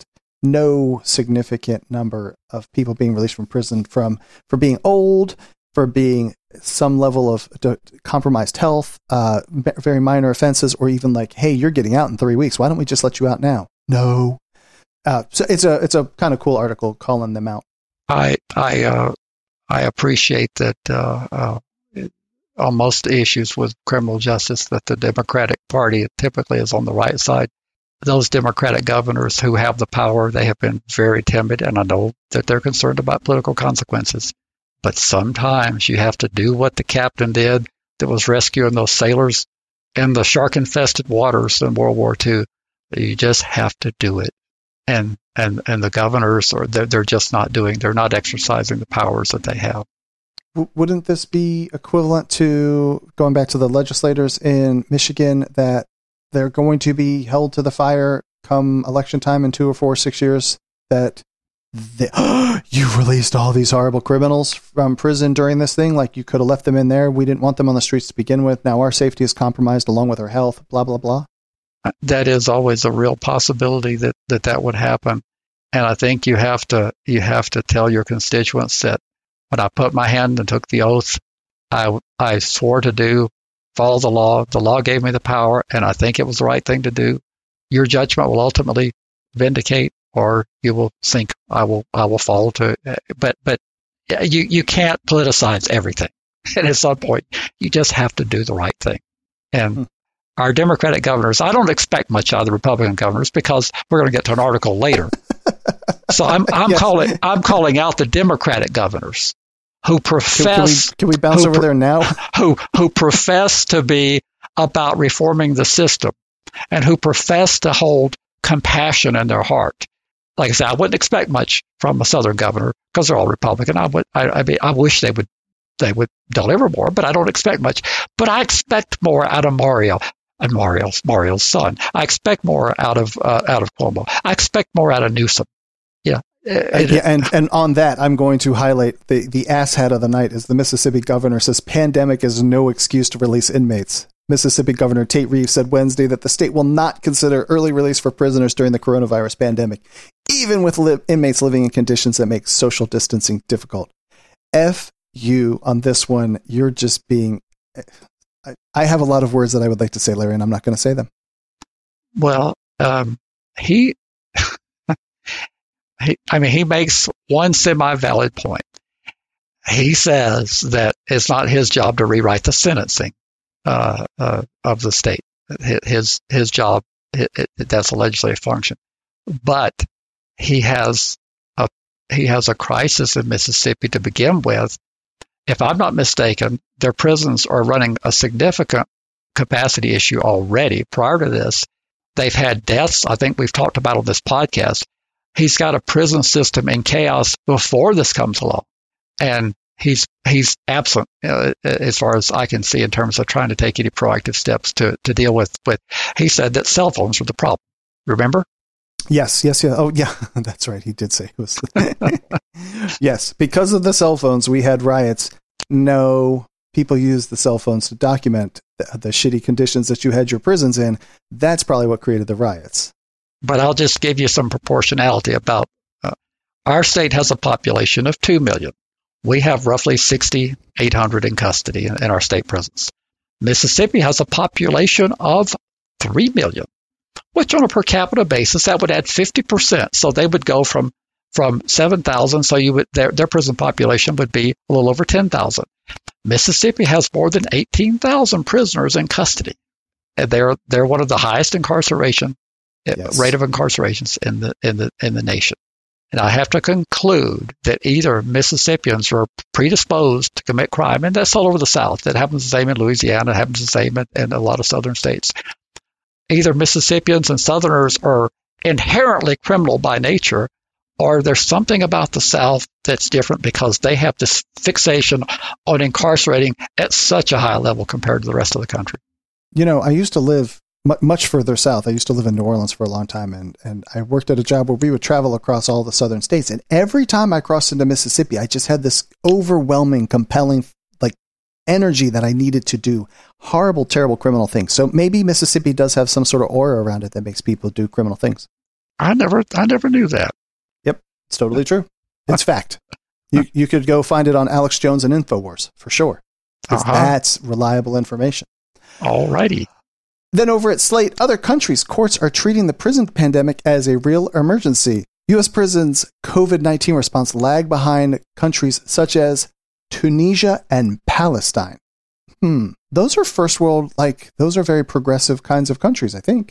No significant number of people being released from prison from for being old, for being some level of d- compromised health, uh, very minor offenses, or even like, hey, you're getting out in three weeks. Why don't we just let you out now? No. Uh, so it's a it's a kind of cool article calling them out. I I uh, I appreciate that uh, uh, on most issues with criminal justice that the Democratic Party typically is on the right side. Those Democratic governors who have the power, they have been very timid, and I know that they're concerned about political consequences. But sometimes you have to do what the captain did that was rescuing those sailors in the shark-infested waters in World War Two. You just have to do it. And and and the governors, are they're, they're just not doing, they're not exercising the powers that they have. W- wouldn't this be equivalent to going back to the legislators in Michigan that they're going to be held to the fire come election time in two or four or six years? That they, you released all these horrible criminals from prison during this thing, like you could have left them in there. We didn't want them on the streets to begin with. Now our safety is compromised along with our health. Blah blah blah. That is always a real possibility that, that that would happen. And I think you have to you have to tell your constituents that when I put my hand and took the oath, I, I swore to do, follow the law. The law gave me the power, and I think it was the right thing to do. Your judgment will ultimately vindicate, or you will think I will I will fall to it. But but you, you can't politicize everything. And at some point, you just have to do the right thing. And hmm. Our Democratic governors, I don't expect much out of the Republican governors because we're going to get to an article later. So I'm I'm yes. calling I'm calling out the Democratic governors who profess. Can, can, we, can we bounce over there now? Who who profess to be about reforming the system, and who profess to hold compassion in their heart. Like I said, I wouldn't expect much from a Southern governor because they're all Republican. I would I I, mean, I wish they would they would deliver more, but I don't expect much. But I expect more out of Mario. And Mario's Mario's son. I expect more out of uh, out of Cuomo. I expect more out of Newsom. Yeah, it, yeah, and and on that, I'm going to highlight the the asshat of the night is the Mississippi governor says pandemic is no excuse to release inmates. Mississippi Governor Tate Reeves said Wednesday that the state will not consider early release for prisoners during the coronavirus pandemic, even with li- inmates living in conditions that make social distancing difficult. F you on this one. You're just being. I have a lot of words that I would like to say, Larry, and I'm not going to say them. Well, um, he, he, I mean, he makes one semi-valid point. He says that it's not his job to rewrite the sentencing uh, uh, of the state. His his job, it, it, that's a legislative function. But he has a he has a crisis in Mississippi to begin with. If I'm not mistaken, their prisons are running a significant capacity issue already. Prior to this, they've had deaths. I think we've talked about on this podcast. He's got a prison system in chaos before this comes along, and he's he's absent uh, as far as I can see in terms of trying to take any proactive steps to to deal with with. He said that cell phones were the problem. Remember? Yes, yes, yeah. Oh, yeah, that's right. He did say it was. Yes, because of the cell phones, we had riots. No, people used the cell phones to document the, the shitty conditions that you had your prisons in. That's probably what created the riots. But I'll just give you some proportionality about uh, our state has a population of two million. We have roughly six thousand eight hundred in custody in, in our state prisons. Mississippi has a population of three million. Which on a per capita basis, that would add fifty percent. So they would go from from seven thousand, so you would their, their prison population would be a little over ten thousand. Mississippi has more than eighteen thousand prisoners in custody. And they're they're one of the highest incarceration yes. rate of incarcerations in the in the in the nation. And I have to conclude that either Mississippians are predisposed to commit crime, and that's all over the South. That happens the same in Louisiana, it happens the same in, in a lot of southern states. Either Mississippians and Southerners are inherently criminal by nature, or there's something about the South that's different because they have this fixation on incarcerating at such a high level compared to the rest of the country. You know, I used to live m- much further south. I used to live in New Orleans for a long time, and, and I worked at a job where we would travel across all the southern states. And every time I crossed into Mississippi, I just had this overwhelming, compelling energy that I needed to do horrible, terrible criminal things. So maybe Mississippi does have some sort of aura around it that makes people do criminal things. I never, I never knew that. Yep. It's totally true. It's fact. You you could go find it on Alex Jones and InfoWars for sure. Because uh-huh. That's reliable information. All righty. Then over at Slate, other countries' courts are treating the prison pandemic as a real emergency. U S prisons' COVID nineteen response lag behind countries such as Tunisia and Palestine. Hmm. Those are first world, like, those are very progressive kinds of countries, I think.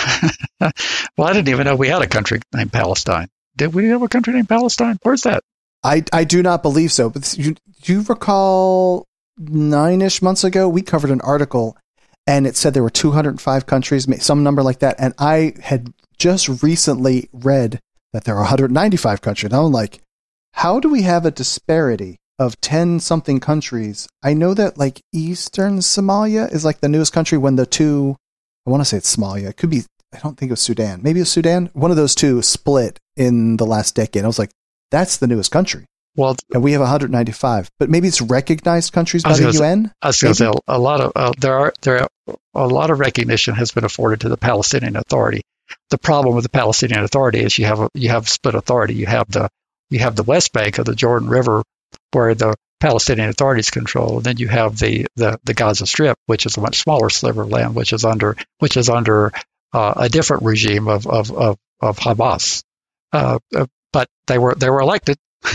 Well, I didn't even know we had a country named Palestine. Did we have a country named Palestine? Where's that? I, I do not believe so. But you, do you recall nine-ish months ago, we covered an article and it said there were two hundred five countries, some number like that. And I had just recently read that there are one hundred ninety-five countries. And I'm like, how do we have a disparity of ten something countries? I know that like Eastern Somalia is like the newest country when the two, I want to say it's Somalia. It could be, I don't think it was Sudan. Maybe it was Sudan. One of those two split in the last decade. I was like, that's the newest country. Well, and we have one hundred ninety-five, but maybe it's recognized countries by the U N. I was going to say a lot of uh, there are there are, a lot of recognition has been afforded to the Palestinian Authority. The problem with the Palestinian Authority is you have a, you have split authority. You have the you have the West Bank of the Jordan River, where the Palestinian authorities control, and then you have the, the, the Gaza Strip, which is a much smaller sliver of land, which is under which is under uh, a different regime of of of, of Hamas. Uh, uh, but they were they were elected,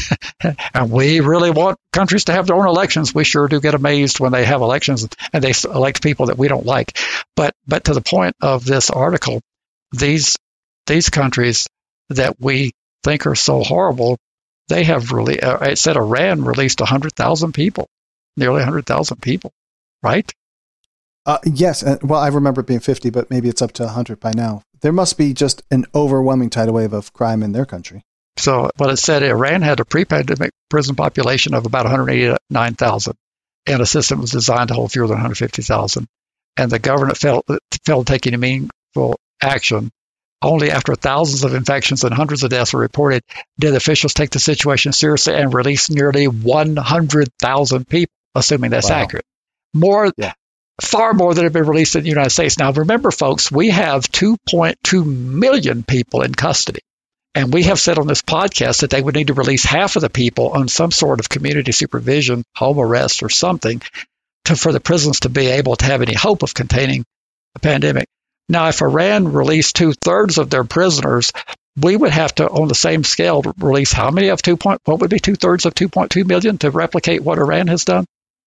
and we really want countries to have their own elections. We sure do get amazed when they have elections and they elect people that we don't like. But but to the point of this article, these these countries that we think are so horrible, they have really, uh, it said Iran released one hundred thousand people, nearly one hundred thousand people, right? Uh, yes. Uh, well, I remember it being fifty, but maybe it's up to one hundred by now. There must be just an overwhelming tidal wave of crime in their country. So, but it said Iran had a pre-pandemic prison population of about one hundred eighty-nine thousand, and a system was designed to hold fewer than one hundred fifty thousand. And the government failed, failed taking meaningful action. Only after thousands of infections and hundreds of deaths were reported did officials take the situation seriously and release nearly one hundred thousand people, assuming that's wow. accurate. More, yeah. Far more than have been released in the United States. Now, remember, folks, we have two point two million people in custody. And we have said on this podcast that they would need to release half of the people on some sort of community supervision, home arrest, or something to, for the prisons to be able to have any hope of containing the pandemic. Now, if Iran released two-thirds of their prisoners, we would have to, on the same scale, release how many of two point? What would be two-thirds of two point two million to replicate what Iran has done?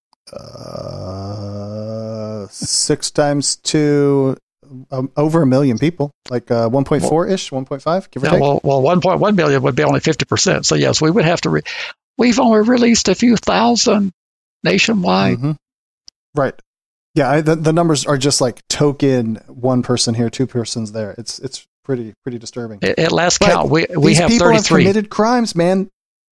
Uh, six times two, um, over a million people, like uh, one point four-ish, one point five, give or yeah, take. Well, well, one point one million would be only fifty percent. So, yes, we would have to. Re- We've only released a few thousand nationwide. Mm-hmm. Right. Yeah, I, the, the numbers are just like token one person here, two persons there. It's it's pretty pretty disturbing. At, at last but count, we we these have people thirty-three. Have committed crimes, man.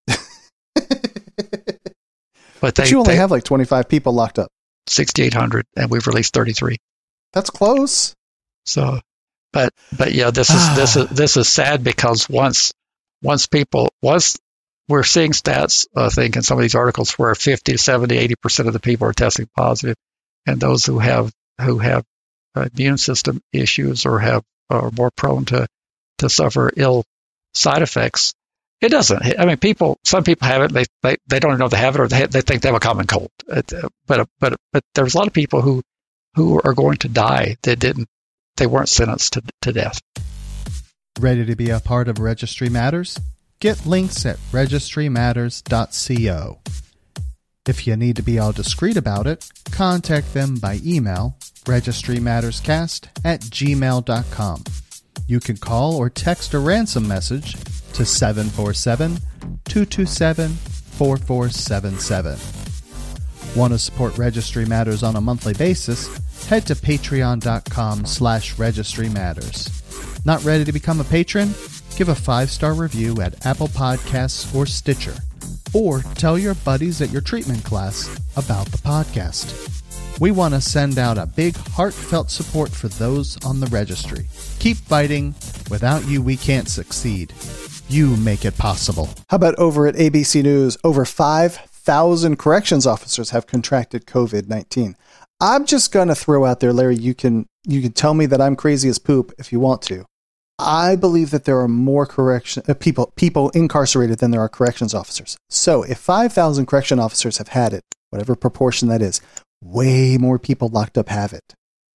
But, they, but you only they, have like twenty-five people locked up. sixty-eight hundred, and we've released thirty-three. That's close. So, but but yeah, this is this is this is sad because once once people once we're seeing stats, I think in some of these articles where fifty, seventy, eighty percent of the people are testing positive. And those who have who have immune system issues or have are more prone to, to suffer ill side effects, it doesn't. I mean, people. Some people have it. They they, they don't know they have it, or they have, they think they have a common cold. It, but but but there's a lot of people who who are going to die that didn't. They weren't sentenced to to death. Ready to be a part of Registry Matters? Get links at registry matters dot co. If you need to be all discreet about it, contact them by email, registrymatterscast at gmail dot com. You can call or text a ransom message to seven four seven, two two seven, four four seven seven. Want to support Registry Matters on a monthly basis? Head to patreon dot com slash registry matters. Not ready to become a patron? Give a five-star review at Apple Podcasts or Stitcher. Or tell your buddies at your treatment class about the podcast. We want to send out a big heartfelt support for those on the registry. Keep fighting. Without you, we can't succeed. You make it possible. How about over at A B C News? Over five thousand corrections officers have contracted COVID nineteen. I'm just going to throw out there, Larry, you can you can tell me that I'm crazy as poop if you want to. I believe that there are more correction uh, people people incarcerated than there are corrections officers. So if five thousand correction officers have had it, whatever proportion that is, way more people locked up have it.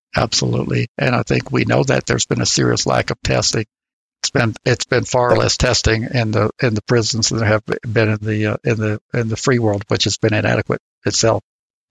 Absolutely. And I think we know that there's been a serious lack of testing. It's been it's been far less testing in the in the prisons than there have been in the uh, in the in the free world, which has been inadequate itself.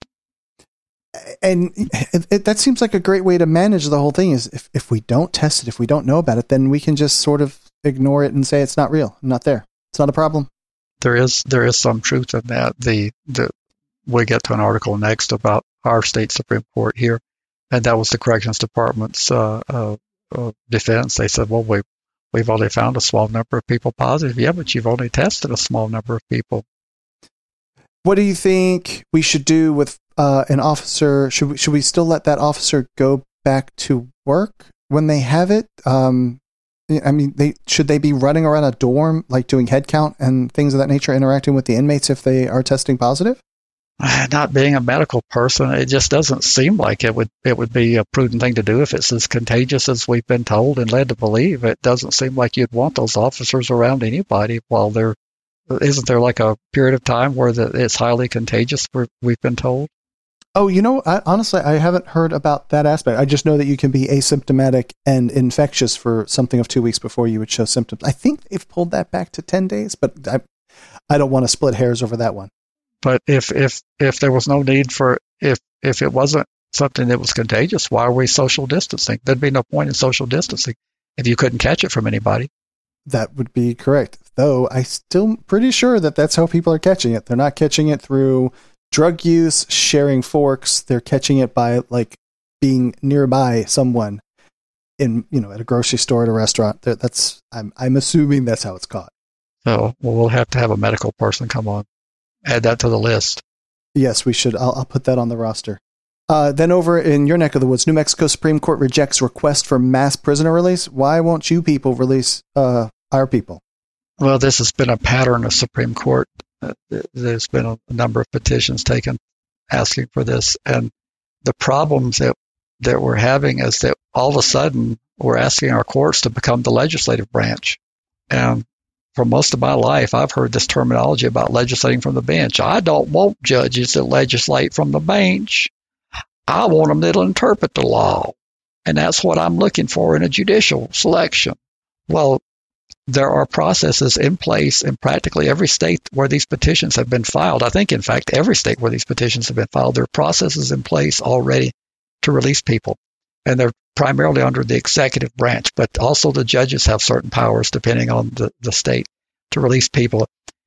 And it, it, that seems like a great way to manage the whole thing. Is if if we don't test it, if we don't know about it, then we can just sort of ignore it and say it's not real, not there. It's not a problem. There is there is some truth in that. The the we get to an article next about our state Supreme Court here, and that was the Corrections Department's uh, uh, uh, defense. They said, well, we we've only found a small number of people positive. Yeah, but you've only tested a small number of people. What do you think we should do with uh, an officer? Should we, should we still let that officer go back to work when they have it? Um, I mean, they should they be running around a dorm, like doing head count and things of that nature, interacting with the inmates if they are testing positive? Not being a medical person, it just doesn't seem like it would it would be a prudent thing to do if it's as contagious as we've been told and led to believe. It doesn't seem like you'd want those officers around anybody while they're. Isn't there like a period of time where the, it's highly contagious? We've been told. Oh, you know, I, honestly, I haven't heard about that aspect. I just know that you can be asymptomatic and infectious for something of two weeks before you would show symptoms. I think they've pulled that back to ten days, but I, I don't want to split hairs over that one. But if, if, if there was no need for, if, if it wasn't something that was contagious, why are we social distancing? There'd be no point in social distancing if you couldn't catch it from anybody. That would be correct. Though I still pretty sure that that's how people are catching it. They're not catching it through drug use, sharing forks. They're catching it by like being nearby someone in, you know, at a grocery store, at a restaurant. That's, I'm, I'm assuming that's how it's caught. So well, we'll have to have a medical person come on. Add that to the list. Yes, we should. I'll, I'll put that on the roster. Uh, then over in your neck of the woods, New Mexico Supreme Court rejects request for mass prisoner release. Why won't you people release uh, our people? Well, this has been a pattern of Supreme Court. Uh, there's been a number of petitions taken asking for this. And the problems that, that we're having is that all of a sudden we're asking our courts to become the legislative branch. And for most of my life, I've heard this terminology about legislating from the bench. I don't want judges that legislate from the bench. I want them that'll interpret the law. And that's what I'm looking for in a judicial selection. Well, there are processes in place in practically every state where these petitions have been filed. I think, in fact, every state where these petitions have been filed, there are processes in place already to release people. And they're primarily under the executive branch, but also the judges have certain powers, depending on the, the state, to release people.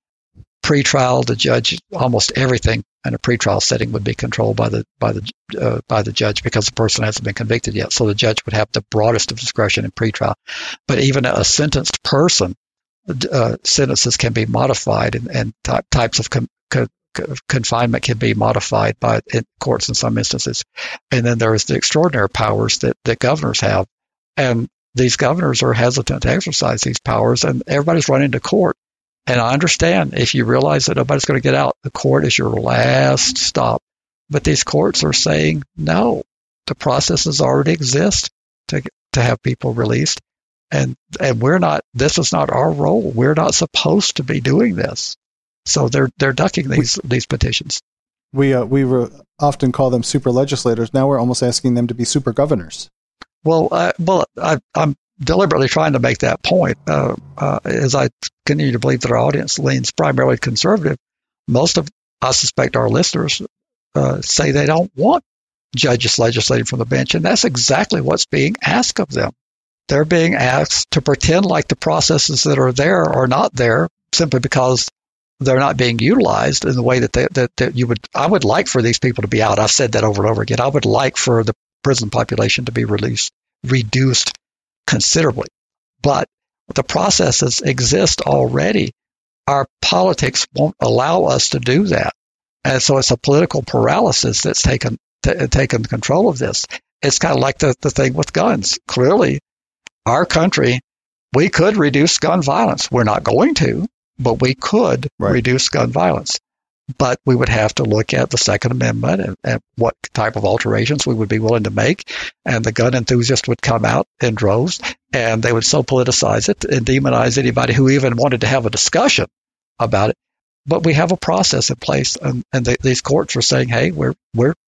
Pre-trial, the judge, almost everything in a pre-trial setting would be controlled by the by the uh, by the judge because the person hasn't been convicted yet. So the judge would have the broadest of discretion in pre-trial. But even a sentenced person, uh, sentences can be modified, and, and ty- types of com- co- confinement can be modified by in courts in some instances. And then there is the extraordinary powers that, that governors have. And these governors are hesitant to exercise these powers, and everybody's running to court. And I understand if you realize that nobody's going to get out, the court is your last stop. But these courts are saying, no, the processes already exist to to have people released. And and we're not, this is not our role. We're not supposed to be doing this. So they're they're ducking these we, these petitions. We uh, we re- often call them super legislators. Now we're almost asking them to be super governors. Well, I, well, I, I'm deliberately trying to make that point. Uh, uh, as I continue to believe that our audience leans primarily conservative, most of, I suspect, our listeners uh, say they don't want judges legislating from the bench, and that's exactly what's being asked of them. They're being asked to pretend like the processes that are there are not there simply because they're not being utilized in the way that, they, that, that you would. I would like for these people to be out. I've said that over and over again. I would like for the prison population to be released, reduced considerably. But the processes exist already. Our politics won't allow us to do that. And so it's a political paralysis that's taken t- taken control of this. It's kind of like the, the thing with guns. Clearly, our country, we could reduce gun violence. We're not going to, but we could right. reduce gun violence. But we would have to look at the Second Amendment and, and what type of alterations we would be willing to make. And the gun enthusiasts would come out in droves, and they would so politicize it and demonize anybody who even wanted to have a discussion about it. But we have a process in place, and, and the, these courts are saying, hey, we're we're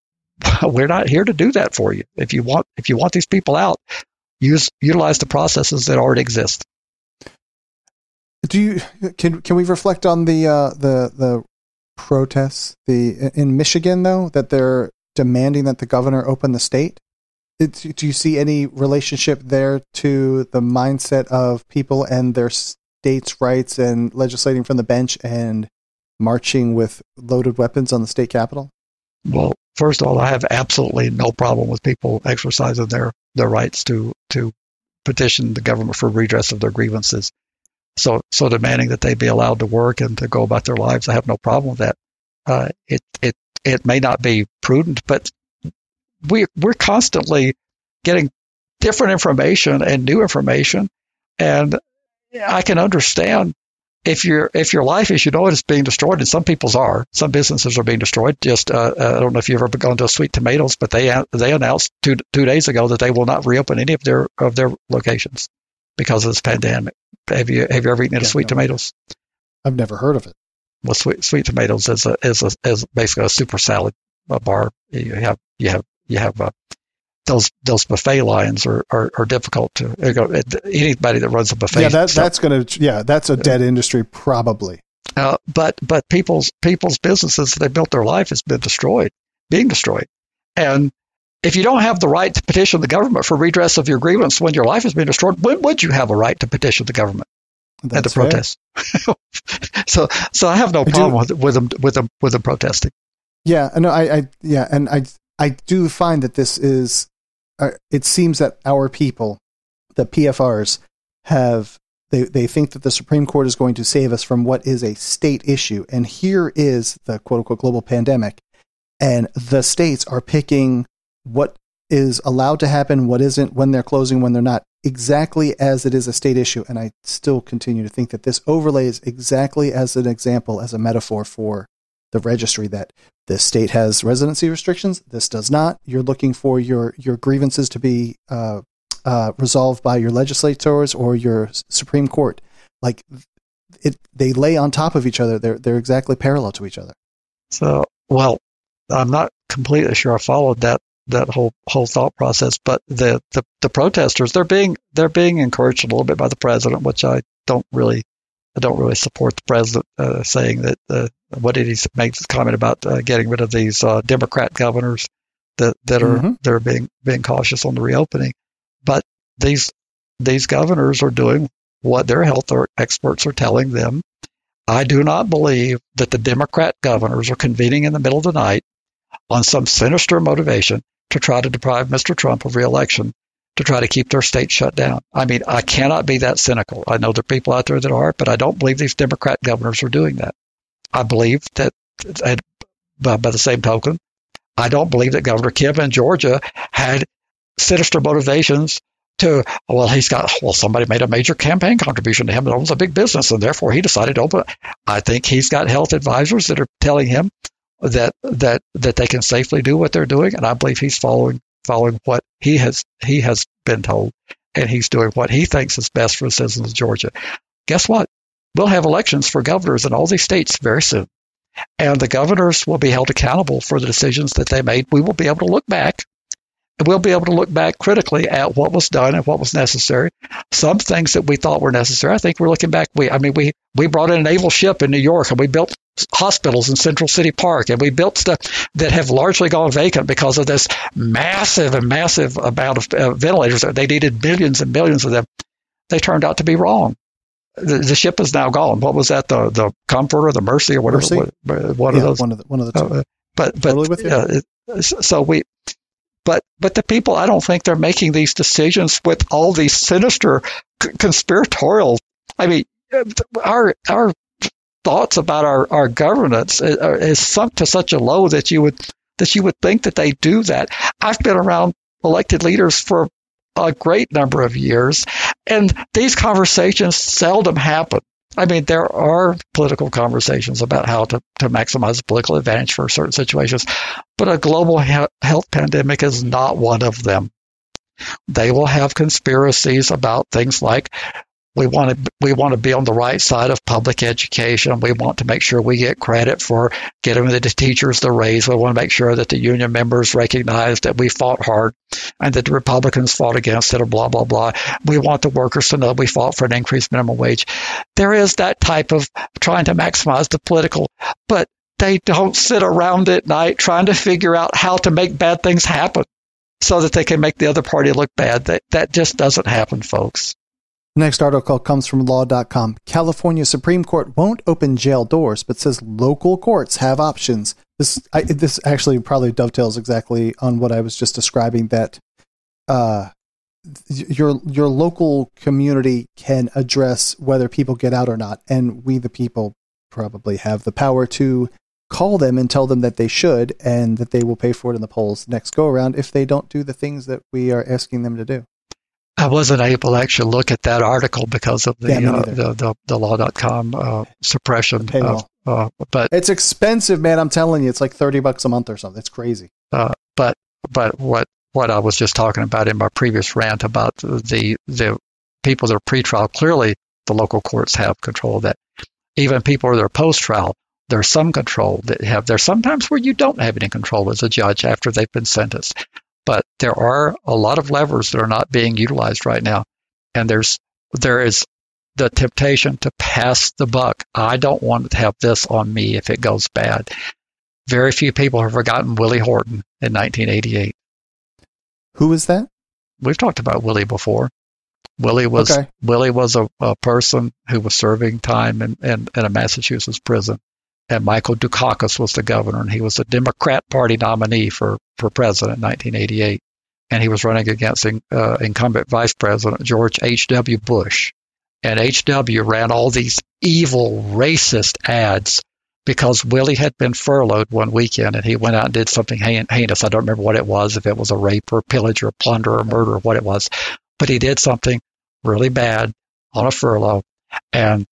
we're not here to do that for you. If you want, if you want these people out, use utilize the processes that already exist. Do you can can we reflect on the uh, the the protests the in Michigan though that they're demanding that the governor open the state? It, do you see any relationship there to the mindset of people and their states' rights and legislating from the bench and marching with loaded weapons on the state capitol? Well, first of all, I have absolutely no problem with people exercising their, their rights to, to petition the government for redress of their grievances. So, so demanding that they be allowed to work and to go about their lives, I have no problem with that. Uh, it, it, it may not be prudent, but we, we're constantly getting different information and new information. And I can understand if your, if your life is, you know, it is being destroyed, and some people's are, some businesses are being destroyed. Just, uh, I don't know if you've ever gone to Sweet Tomatoes, but they, they announced two, two days ago that they will not reopen any of their, of their locations because of this pandemic. Have you, have you ever eaten at yeah, Sweet no, Tomatoes? I've never heard of it. Well, Sweet, Sweet Tomatoes is a, is a, is basically a super salad bar. You have, you have, you have, uh, those, those buffet lines are, are, are difficult to, anybody that runs a buffet. Yeah, that, that's going to, yeah, that's a dead industry probably. Uh, but, but people's, people's businesses, they built their life has been destroyed, being destroyed. And if you don't have the right to petition the government for redress of your grievance when your life has been destroyed, when would you have a right to petition the government that's and to protest? so, so I have no problem with, with them, with them, with them protesting. Yeah, no, I, I, yeah, and I, I do find that this is, uh, it seems that our people, the P F Rs, have, they, they think that the Supreme Court is going to save us from what is a state issue. And here is the quote unquote global pandemic. And the states are picking what is allowed to happen, what isn't, when they're closing, when they're not, exactly as it is a state issue. And I still continue to think that this overlays exactly as an example, as a metaphor for the registry, that this state has residency restrictions, this does not. You're looking for your, your grievances to be uh, uh, resolved by your legislators or your Supreme Court. Like it, they lay on top of each other. They're they're exactly parallel to each other. So, well, I'm not completely sure I followed that that whole whole thought process, but the, the, the protesters, they're being they're being encouraged a little bit by the president, which I don't really I don't really support the president uh, saying that. Uh, what did he make the comment about uh, getting rid of these uh, Democrat governors that that are mm-hmm. that are being being cautious on the reopening? But these these governors are doing what their health experts are telling them. I do not believe that the Democrat governors are convening in the middle of the night on some sinister motivation to try to deprive Mister Trump of re-election, to try to keep their state shut down. I mean, I cannot be that cynical. I know there are people out there that are, but I don't believe these Democrat governors are doing that. I believe that, and by the same token, I don't believe that Governor Kemp in Georgia had sinister motivations to, well, he's got, well, somebody made a major campaign contribution to him that owns a big business, and therefore he decided to open. I think he's got health advisors that are telling him that that that they can safely do what they're doing, and I believe he's following following what he has he has been told, and he's doing what he thinks is best for the citizens of Georgia. Guess what? We'll have elections for governors in all these states very soon, and the governors will be held accountable for the decisions that they made. We will be able to look back, and we'll be able to look back critically at what was done and what was necessary. Some things that we thought were necessary, I think we're looking back. We, I mean, we we brought in a naval ship in New York, and we built hospitals in Central City Park, and we built stuff that have largely gone vacant because of this massive and massive amount of uh, ventilators. They needed millions and millions of them. They turned out to be wrong. The, the ship is now gone. What was that? The the Comfort or the Mercy or whatever? Mercy? What, one yeah, of those. One of the one of the two. Uh, but but totally with you. Uh, it, so we. But but the people, I don't think they're making these decisions with all these sinister c- conspiratorial. I mean, our our thoughts about our, our governance is, is sunk to such a low that you would that you would think that they do that. I've been around elected leaders for a great number of years, and these conversations seldom happen. I mean, there are political conversations about how to, to maximize the political advantage for certain situations, but a global he- health pandemic is not one of them. They will have conspiracies about things like We want to we want to be on the right side of public education. We want to make sure we get credit for getting the teachers the raise. We want to make sure that the union members recognize that we fought hard and that the Republicans fought against it, or blah, blah, blah. We want the workers to know we fought for an increased minimum wage. There is that type of trying to maximize the political, but they don't sit around at night trying to figure out how to make bad things happen so that they can make the other party look bad. That, that just doesn't happen, folks. Next article comes from law dot com. California Supreme Court won't open jail doors, but says local courts have options. This I, this actually probably dovetails exactly on what I was just describing, that uh, your your local community can address whether people get out or not, and we the people probably have the power to call them and tell them that they should, and that they will pay for it in the polls next go around if they don't do the things that we are asking them to do. I wasn't able to actually look at that article because of the yeah, uh, the, the the law dot com uh, suppression. Paywall. Uh, but it's expensive, man. I'm telling you, it's like thirty bucks a month or something. It's crazy. Uh, but but what what I was just talking about in my previous rant about the the people that are pretrial, clearly the local courts have control of that. Even people that are post-trial, there's some control that have. There's sometimes where you don't have any control as a judge after they've been sentenced. But there are a lot of levers that are not being utilized right now. And there's there is the temptation to pass the buck. I don't want to have this on me if it goes bad. Very few people have forgotten Willie Horton in nineteen eighty-eight. Who is that? We've talked about Willie before. Willie was okay. Willie was a, a person who was serving time in, in, in a Massachusetts prison. And Michael Dukakis was the governor, and he was the Democrat Party nominee for, for president in nineteen eighty-eight. And he was running against uh, incumbent Vice President George H W. Bush. And H W ran all these evil, racist ads because Willie had been furloughed one weekend, and he went out and did something heinous. I don't remember what it was, if it was a rape or pillage or plunder or murder or what it was. But he did something really bad on a furlough. And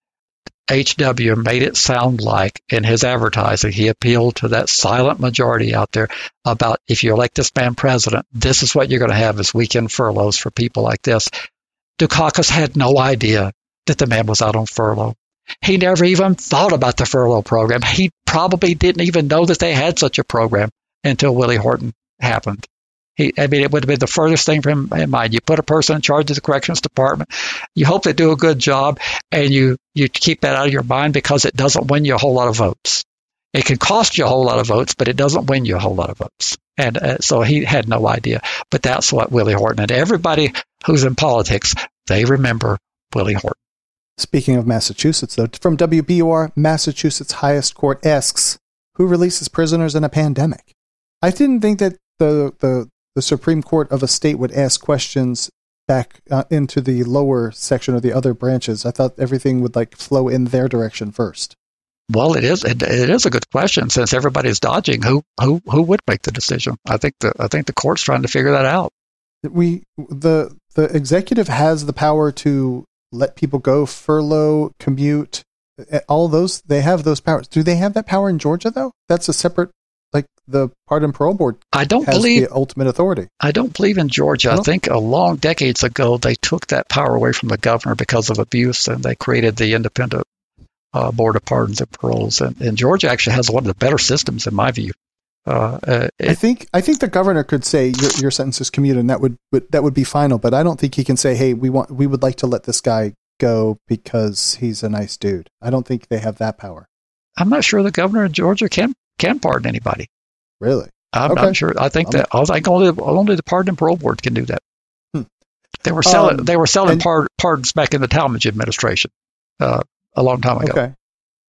H W made it sound like, in his advertising, he appealed to that silent majority out there about, if you elect this man president, this is what you're going to have, is weekend furloughs for people like this. Dukakis had no idea that the man was out on furlough. He never even thought about the furlough program. He probably didn't even know that they had such a program until Willie Horton happened. He, I mean, it would have been the furthest thing from in mind. You put a person in charge of the corrections department. You hope they do a good job, and you, you keep that out of your mind because it doesn't win you a whole lot of votes. It can cost you a whole lot of votes, but it doesn't win you a whole lot of votes. And uh, so he had no idea. But that's what Willie Horton, and everybody who's in politics, they remember Willie Horton. Speaking of Massachusetts, though, from W B U R, Massachusetts highest court asks, who releases prisoners in a pandemic? I didn't think that the the the Supreme Court of a state would ask questions back uh, into the lower section of the other branches. I thought everything would like flow in their direction first. Well, it is it, it is a good question, since everybody's dodging who who who would make the decision. I think the I think the court's trying to figure that out. We the the executive has the power to let people go, furlough, commute, all those. They have those powers. Do they have that power in Georgia though? That's a separate. Like the Pardon Parole Board I don't has believe, the ultimate authority. I don't believe in Georgia. I, I think a long decades ago they took that power away from the governor because of abuse, and they created the Independent uh, Board of Pardons and Paroles. And, and Georgia actually has one of the better systems, in my view. Uh, uh, it, I think I think the governor could say your, your sentence is commuted, and that would, would that would be final. But I don't think he can say, "Hey, we want we would like to let this guy go because he's a nice dude." I don't think they have that power. I'm not sure the governor of Georgia can. can pardon anybody. Really? I'm okay. not sure. I think that I think only only the Pardon and Parole Board can do that. Hmm. They were selling um, they were selling and, pard, pardons back in the Talmadge administration uh, a long time ago. Okay.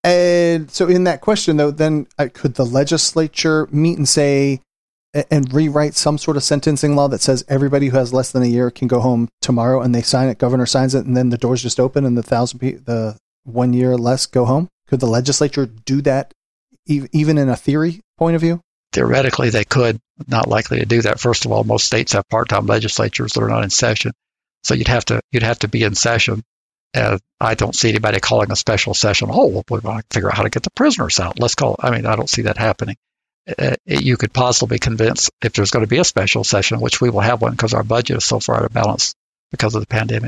And so in that question though, then uh, could the legislature meet and say and rewrite some sort of sentencing law that says everybody who has less than a year can go home tomorrow, and they sign it, governor signs it, and then the doors just open and the thousand pe- the one year less go home? Could the legislature do that? Even in a theory point of view? Theoretically, they could. Not likely to do that. First of all, most states have part-time legislatures that are not in session, so you'd have to you'd have to be in session. And I don't see anybody calling a special session. Oh, well, we want to figure out how to get the prisoners out. Let's call. I mean, I don't see that happening. Uh, you could possibly convince, if there's going to be a special session, which we will have one because our budget is so far out of balance because of the pandemic,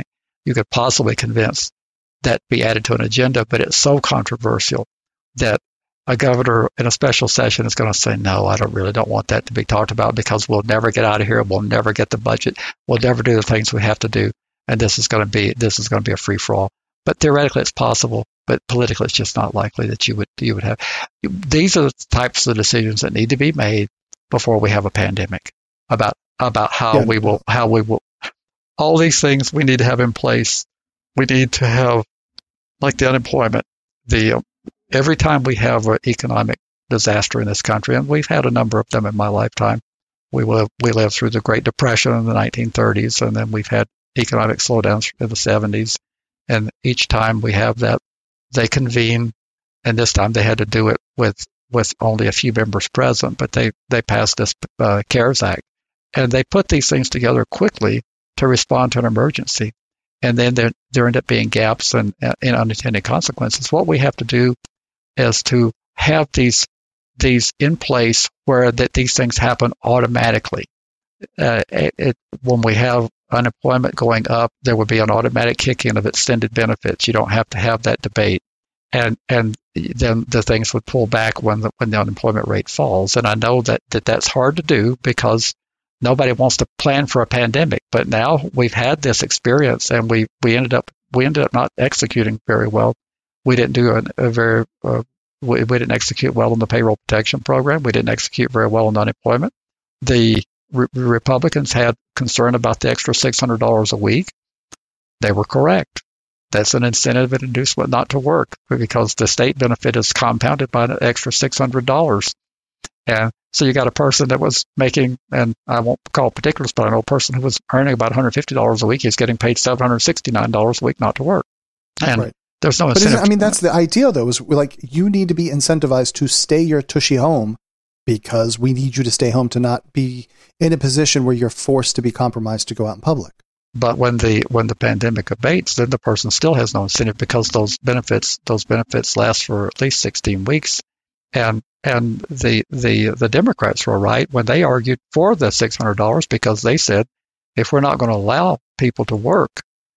you could possibly convince that be added to an agenda, but it's so controversial that a governor in a special session is going to say, no, I don't really don't want that to be talked about because we'll never get out of here. We'll never get the budget. We'll never do the things we have to do. And this is going to be, this is going to be a free for all. But theoretically it's possible, but politically it's just not likely that you would, you would have. These are the types of decisions that need to be made before we have a pandemic about, about how yeah. we will, how we will, all these things we need to have in place. We need to have, like the unemployment, the, every time we have an economic disaster in this country, and we've had a number of them in my lifetime, we live, we lived through the Great Depression in the nineteen thirties, and then we've had economic slowdowns in the seventies. And each time we have that, they convene, and this time they had to do it with, with only a few members present, but they, they passed this uh, CARES Act. And they put these things together quickly to respond to an emergency. And then there, there end up being gaps and, and unintended consequences. What we have to do is to have these these in place where that these things happen automatically. Uh, it, it, when we have unemployment going up, there would be an automatic kick in of extended benefits. You don't have to have that debate, and and then the things would pull back when the when the unemployment rate falls. And I know that, that that's hard to do because nobody wants to plan for a pandemic. But now we've had this experience, and we we ended up we ended up not executing very well. We didn't do a, a very, uh, we, we didn't execute well on the payroll protection program. We didn't execute very well on unemployment. The re- Republicans had concern about the extra six hundred dollars a week. They were correct. That's an incentive and inducement not to work because the state benefit is compounded by an extra six hundred dollars. And so you got a person that was making, and I won't call particulars, but I know a person who was earning about one hundred fifty dollars a week. He's getting paid seven hundred sixty-nine dollars a week not to work. And right. There's no incentive. But I mean, that's the idea, though, is like you need to be incentivized to stay your tushy home because we need you to stay home to not be in a position where you're forced to be compromised to go out in public. But when the when the pandemic abates, then the person still has no incentive because those benefits those benefits last for at least sixteen weeks. And and the the the Democrats were right when they argued for the six hundred dollars because they said if we're not going to allow people to work,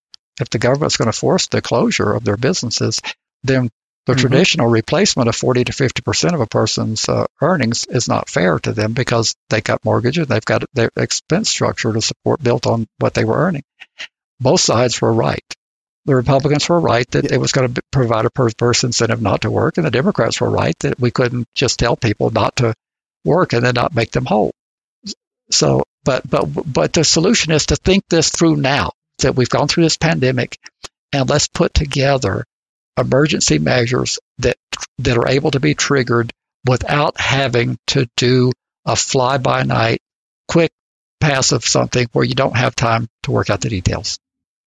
if the government's going to force the closure of their businesses, then the mm-hmm. traditional replacement of forty to fifty percent of a person's uh, earnings is not fair to them because they got mortgages, they've got their expense structure to support built on what they were earning. Both sides were right. The Republicans were right that it was going to provide a perverse incentive not to work, and the Democrats were right that we couldn't just tell people not to work and then not make them whole. So, but but but the solution is to think this through now. That we've gone through this pandemic, and let's put together emergency measures that that are able to be triggered without having to do a fly-by-night, quick pass of something where you don't have time to work out the details.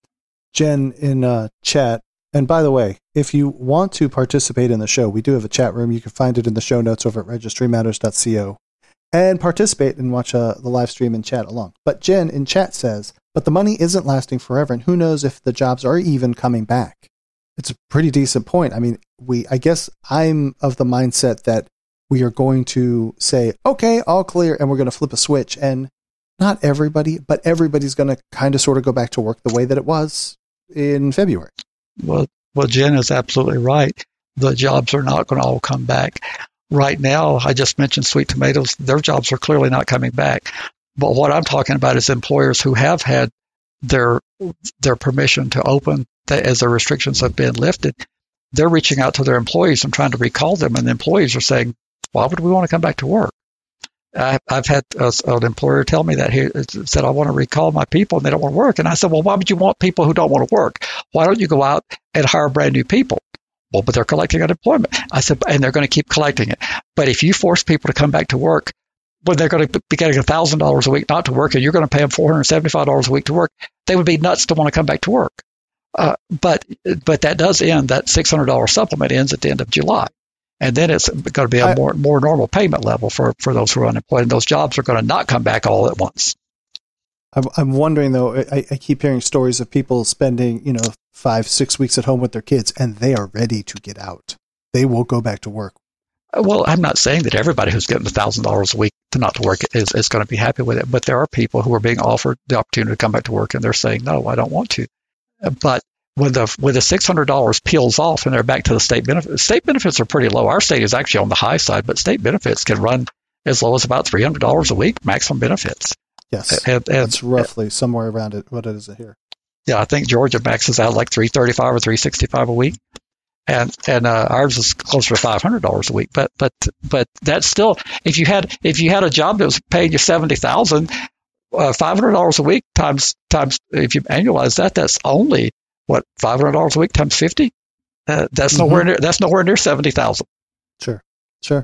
Jen in uh, chat, and by the way, if you want to participate in the show, we do have a chat room. You can find it in the show notes over at registry matters dot co and participate and watch uh, the live stream and chat along. But Jen in chat says, but the money isn't lasting forever, and who knows if the jobs are even coming back. It's a pretty decent point. I mean, we. I guess I'm of the mindset that we are going to say, okay, all clear, and we're going to flip a switch, and not everybody, but everybody's going to kind of sort of go back to work the way that it was in February. Well, well, Jen is absolutely right. The jobs are not going to all come back. Right now, I just mentioned Sweet Tomatoes. Their jobs are clearly not coming back. But what I'm talking about is employers who have had their their permission to open as their restrictions have been lifted. They're reaching out to their employees and trying to recall them, and the employees are saying, why would we want to come back to work? I, I've had a, an employer tell me that he said, I want to recall my people and they don't want to work. And I said, well, why would you want people who don't want to work? Why don't you go out and hire brand new people? Well, but they're collecting unemployment. I said, and they're going to keep collecting it. But if you force people to come back to work, when they're going to be getting one thousand dollars a week not to work, and you're going to pay them four hundred seventy-five dollars a week to work, they would be nuts to want to come back to work. Uh, but but that does end, that six hundred dollars supplement ends at the end of July. And then it's going to be a I, more more normal payment level for, for those who are unemployed. And those jobs are going to not come back all at once. I'm, I'm wondering, though, I, I keep hearing stories of people spending, you know, five, six weeks at home with their kids, and they are ready to get out. They will go back to work. Well, I'm not saying that everybody who's getting one thousand dollars a week to not to work is, is going to be happy with it. But there are people who are being offered the opportunity to come back to work, and they're saying, no, I don't want to. But when the when the six hundred dollars peels off and they're back to the state benefits, state benefits are pretty low. Our state is actually on the high side, but state benefits can run as low as about three hundred dollars a week, maximum benefits. Yes, and, and, that's roughly somewhere around it. What is it here? Yeah, I think Georgia maxes out like three thirty-five or three sixty-five a week, and and uh, ours is closer to five hundred dollars a week. But but but that's still, if you had if you had a job that was paying you seventy thousand, uh, five hundred dollars a week times times if you annualize that, that's only what five hundred dollars a week times fifty. Uh, that's mm-hmm. nowhere near that's nowhere near seventy thousand. Sure, sure.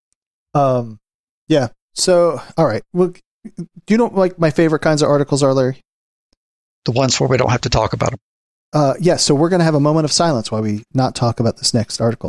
Um, yeah. So all right. Well, do you know like my favorite kinds of articles are, Larry? The ones where we don't have to talk about them. Uh, yes, yeah, so we're going to have a moment of silence while we not talk about this next article.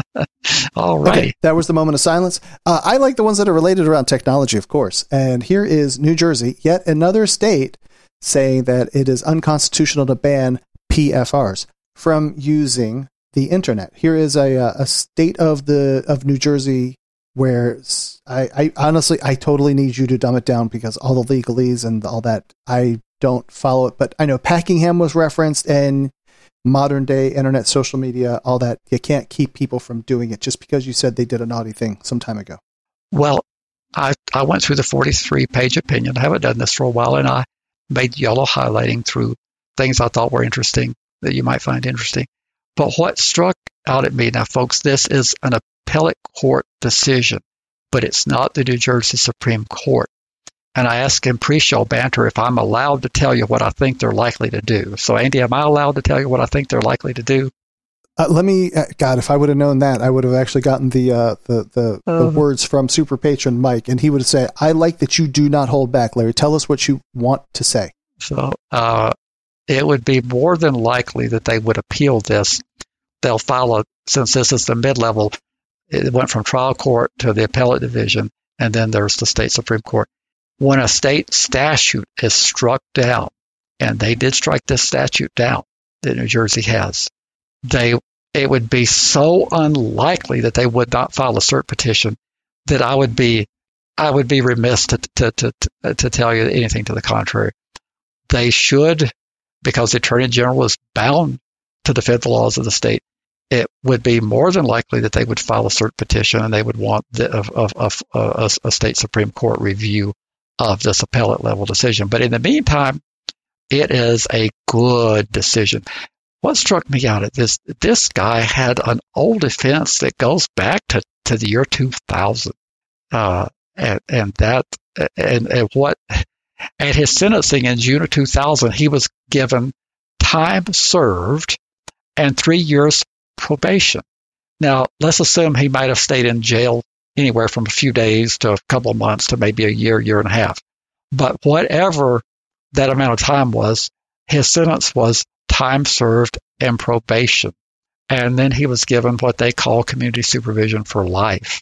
All right. Okay, that was the moment of silence. Uh, I like the ones that are related around technology, of course. And here is New Jersey, yet another state, saying that it is unconstitutional to ban P F Rs from using the internet. Here is a, a state of the of New Jersey where I, I honestly, I totally need you to dumb it down because all the legalese and all that, I don't follow it, but I know Packingham was referenced and modern day internet, social media, all that. You can't keep people from doing it just because you said they did a naughty thing some time ago. Well, I, I went through the forty-three page opinion. I haven't done this for a while, and I made yellow highlighting through things I thought were interesting that you might find interesting. But what struck out at me, now folks, this is an appellate court decision, but it's not the New Jersey Supreme Court. And I asked him pre-show banter if I'm allowed to tell you what I think they're likely to do. So, Andy, am I allowed to tell you what I think they're likely to do? Uh, let me, uh, God, if I would have known that, I would have actually gotten the uh, the the, uh, the words from Super Patron Mike, and he would say, "I like that you do not hold back, Larry. Tell us what you want to say." So, uh, it would be more than likely that they would appeal this. They'll file a, since this is the mid-level, it went from trial court to the appellate division, and then there's the state Supreme Court. When a state statute is struck down, and they did strike this statute down that New Jersey has, they it would be so unlikely that they would not file a cert petition that I would be I would be remiss to to to to, to tell you anything to the contrary. They should, because the Attorney General is bound to defend the laws of the state. It would be more than likely that they would file a cert petition, and they would want the, of, of, of, uh, a, a state Supreme Court review of this appellate level decision. But in the meantime, it is a good decision. What struck me out at this, this guy had an old offense that goes back to, to the year two thousand. Uh, and, and that, and, and what, at his sentencing in June of two thousand, he was given time served and three years probation. Now, let's assume he might have stayed in jail anywhere from a few days to a couple of months to maybe a year, year and a half. But whatever that amount of time was, his sentence was time served and probation. And then he was given what they call community supervision for life.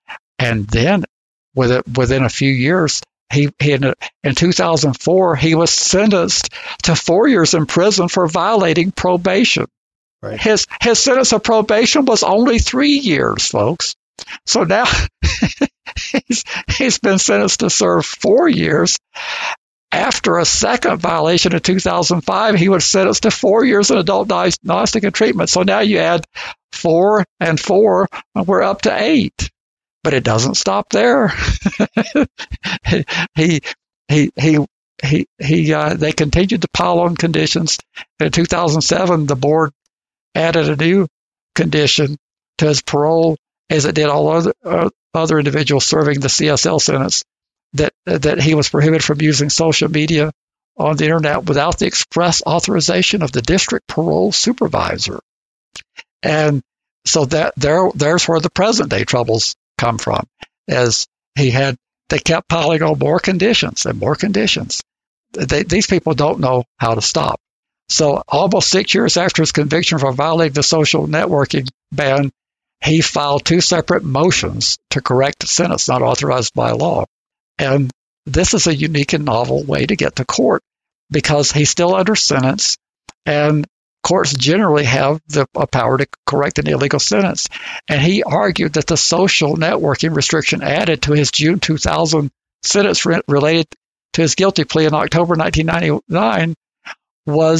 And then within a few years, he, he in two thousand four, he was sentenced to four years in prison for violating probation. Right. His his sentence of probation was only three years, folks. So now he's he's been sentenced to serve four years. After a second violation in two thousand five, he was sentenced to four years in adult diagnostic and treatment. So now you add four and four, and we're up to eight. But it doesn't stop there. he he he he he. Uh, they continued to pile on conditions. In two thousand seven, the board added a new condition to his parole, as it did all other uh, other individuals serving the C S L sentence, that that he was prohibited from using social media on the internet without the express authorization of the district parole supervisor. And so that there there's where the present day troubles come from, as he had they kept piling on more conditions and more conditions. They, these people don't know how to stop. So almost six years after his conviction for violating the social networking ban, he filed two separate motions to correct a sentence not authorized by law. And this is a unique and novel way to get to court, because he's still under sentence, and courts generally have the a power to correct an illegal sentence. And he argued that the social networking restriction added to his June two thousand sentence re- related to his guilty plea in October nineteen ninety-nine was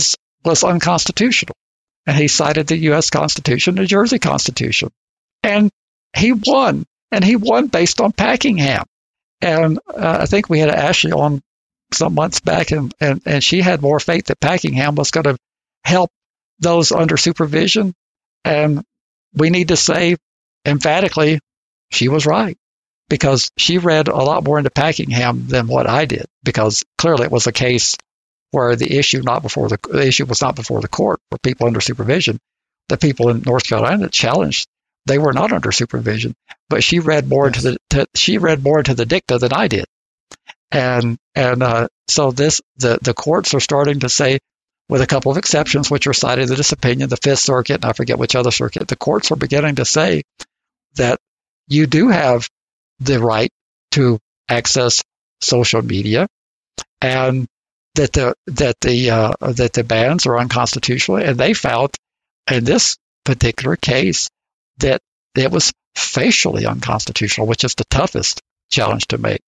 was unconstitutional. And he cited the U S Constitution, the Jersey Constitution. And he won. And he won based on Packingham. And uh, I think we had Ashley on some months back, and, and, and she had more faith that Packingham was going to help those under supervision. And we need to say emphatically, she was right, because she read a lot more into Packingham than what I did, because clearly it was a case where the issue not before the, the issue was not before the court for people under supervision. The people in North Carolina that challenged, they were not under supervision, but she read more yes. into the to, she read more into the dicta than I did, and and uh, so this the the courts are starting to say, with a couple of exceptions, which are cited in this opinion, the Fifth Circuit, and I forget which other circuit, the courts are beginning to say that you do have the right to access social media, and that the that the uh, that the bans are unconstitutional. And they found in this particular case that it was facially unconstitutional, which is the toughest challenge to make.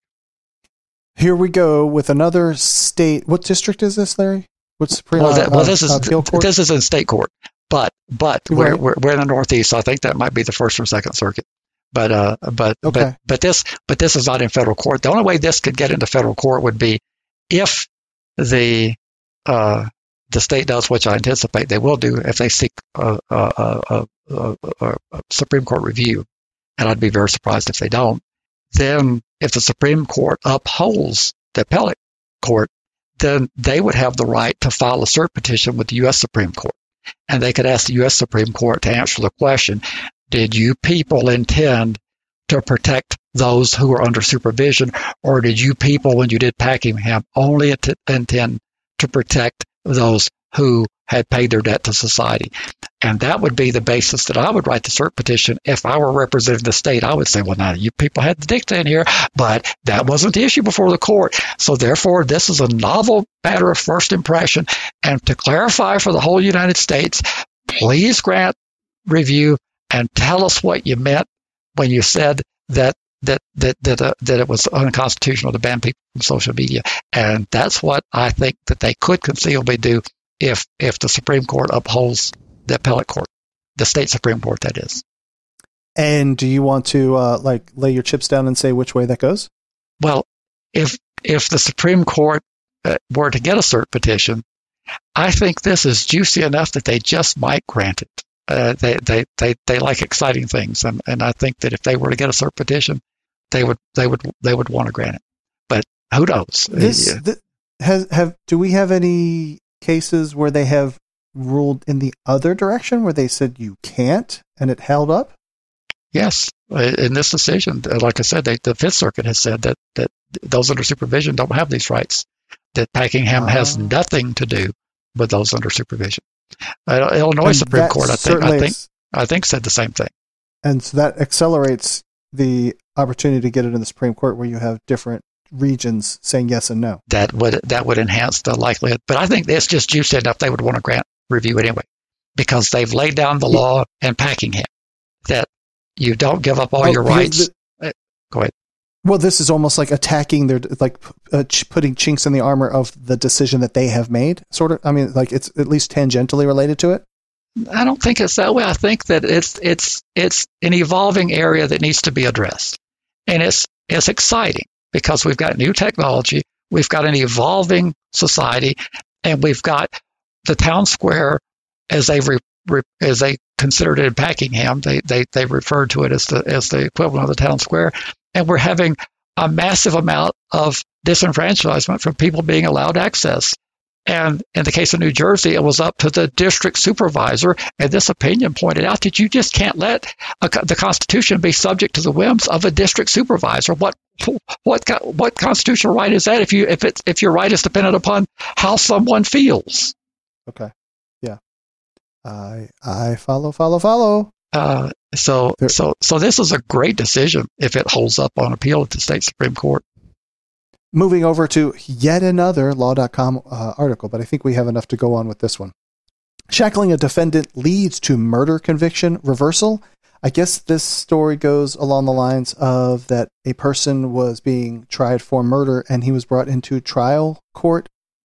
Here we go with another state. What district is this, Larry? What's Supreme? Well, that, well uh, this is appeal court? This is in state court, but but right. we're, we're we're in the Northeast, so I think that might be the First or Second Circuit. But uh, but okay. but but this but this is not in federal court. The only way this could get into federal court would be if the uh, the state does, which I anticipate they will do, if they seek a, a, a, a, a, a Supreme Court review, and I'd be very surprised if they don't. Then, if the Supreme Court upholds the appellate court, then they would have the right to file a cert petition with the U S Supreme Court, and they could ask the U S Supreme Court to answer the question: did you people intend to protect those who are under supervision, or did you people, when you did Packingham, only int- intend to protect those who had paid their debt to society? And that would be the basis that I would write the cert petition. If I were representing the state, I would say, well, now you people had the dicta in here, but that wasn't the issue before the court. So therefore, this is a novel matter of first impression. And to clarify for the whole United States, please grant review and tell us what you meant when you said that that that that, uh, that it was unconstitutional to ban people from social media. And that's what I think that they could conceivably do if if the Supreme Court upholds the appellate court, the state Supreme Court, that is. And do you want to uh, like lay your chips down and say which way that goes? Well, if if the Supreme Court uh, were to get a cert petition, I think this is juicy enough that they just might grant it. Uh, they, they they they like exciting things, and, and I think that if they were to get a cert petition, they would they would they would want to grant it. But who knows? This, uh, this has have do we have any cases where they have ruled in the other direction, where they said you can't, and it held up? Yes, in this decision, like I said, they, the Fifth Circuit has said that that those under supervision don't have these rights. That Packingham uh, has nothing to do with those under supervision. Uh, Illinois Supreme Court, I think, I think, I think, said the same thing. And so that accelerates the opportunity to get it in the Supreme Court, where you have different regions saying yes and no. That would that would enhance the likelihood. But I think it's just juicy enough they would want to grant review anyway, because they've laid down the law in Packingham that you don't give up all oh, your rights. The, Go ahead. Well, this is almost like attacking their, like uh, ch- putting chinks in the armor of the decision that they have made, sort of. I mean, like it's at least tangentially related to it. I don't think it's that way. I think that it's it's it's an evolving area that needs to be addressed, and it's it's exciting because we've got new technology, we've got an evolving society, and we've got the town square as they re, re, as they considered it in Packingham. They they they referred to it as the as the equivalent of the town square. And we're having a massive amount of disenfranchisement from people being allowed access. And in the case of New Jersey, it was up to the district supervisor. And this opinion pointed out that you just can't let a, the Constitution be subject to the whims of a district supervisor. What what what constitutional right is that if you if it's if your right is dependent upon how someone feels? Okay, yeah, I I follow follow follow. Uh, so, so, so this is a great decision if it holds up on appeal at the state Supreme Court. Moving over to yet another law dot com uh, article, but I think we have enough to go on with this one. Shackling a defendant leads to murder conviction reversal. I guess this story goes along the lines of that a person was being tried for murder and he was brought into trial court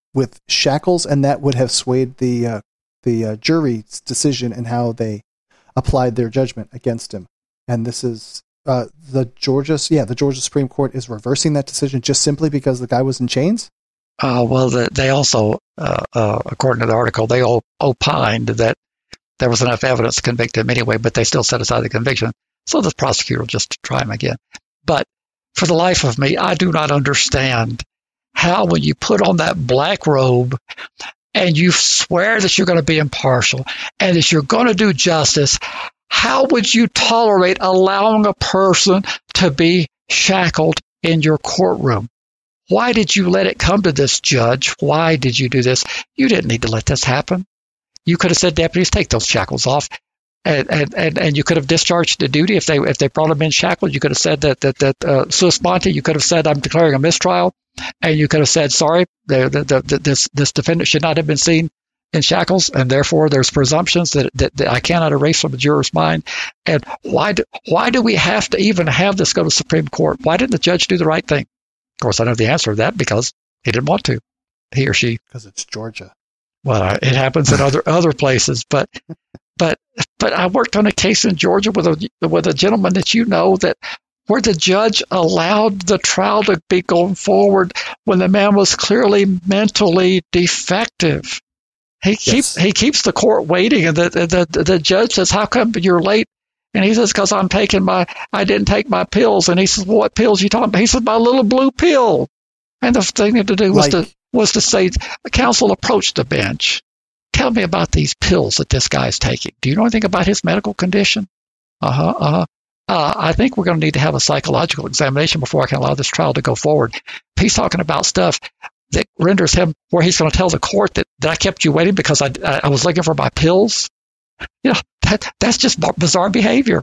with shackles, and that would have swayed the uh, the uh, jury's decision and how they applied their judgment against him. And this is uh, the Georgia, yeah, the Georgia Supreme Court is reversing that decision just simply because the guy was in chains. Uh, well, the, they also, uh, uh, according to the article, they all opined that there was enough evidence to convict him anyway, but they still set aside the conviction. So the prosecutor will just try him again. But for the life of me, I do not understand how, when you put on that black robe and you swear that you're going to be impartial and that you're going to do justice, how would you tolerate allowing a person to be shackled in your courtroom? Why did you let it come to this, Judge? Why did you do this? You didn't need to let this happen. You could have said, deputies, take those shackles off. And, and, and, and you could have discharged the duty if they if they brought him in shackled. You could have said that that that uh, sua sponte. You could have said, I'm declaring a mistrial, and you could have said, sorry, the, the, the, the, this this defendant should not have been seen in shackles, and therefore there's presumptions that, that, that I cannot erase from the juror's mind. And why do why do we have to even have this go to the Supreme Court? Why didn't the judge do the right thing? Of course, I know the answer to that, because he didn't want to, he or she. Because it's Georgia. Well, it happens in other other places, but. But but I worked on a case in Georgia with a with a gentleman that you know, that where the judge allowed the trial to be going forward when the man was clearly mentally defective. He yes. keeps he keeps the court waiting, and the, the the the judge says, "How come you're late?" And he says, "Because I'm taking my I didn't take my pills." And he says, well, "What pills are you talking about?" He said, "My little blue pill." And the thing to do was like, to was to say, the counsel approached the bench. Tell me about these pills that this guy's taking. Do you know anything about his medical condition? Uh-huh, uh-huh. Uh, I think we're going to need to have a psychological examination before I can allow this trial to go forward. He's talking about stuff that renders him, where he's going to tell the court that, that I kept you waiting because I, I, I was looking for my pills. You know, that that's just bizarre behavior.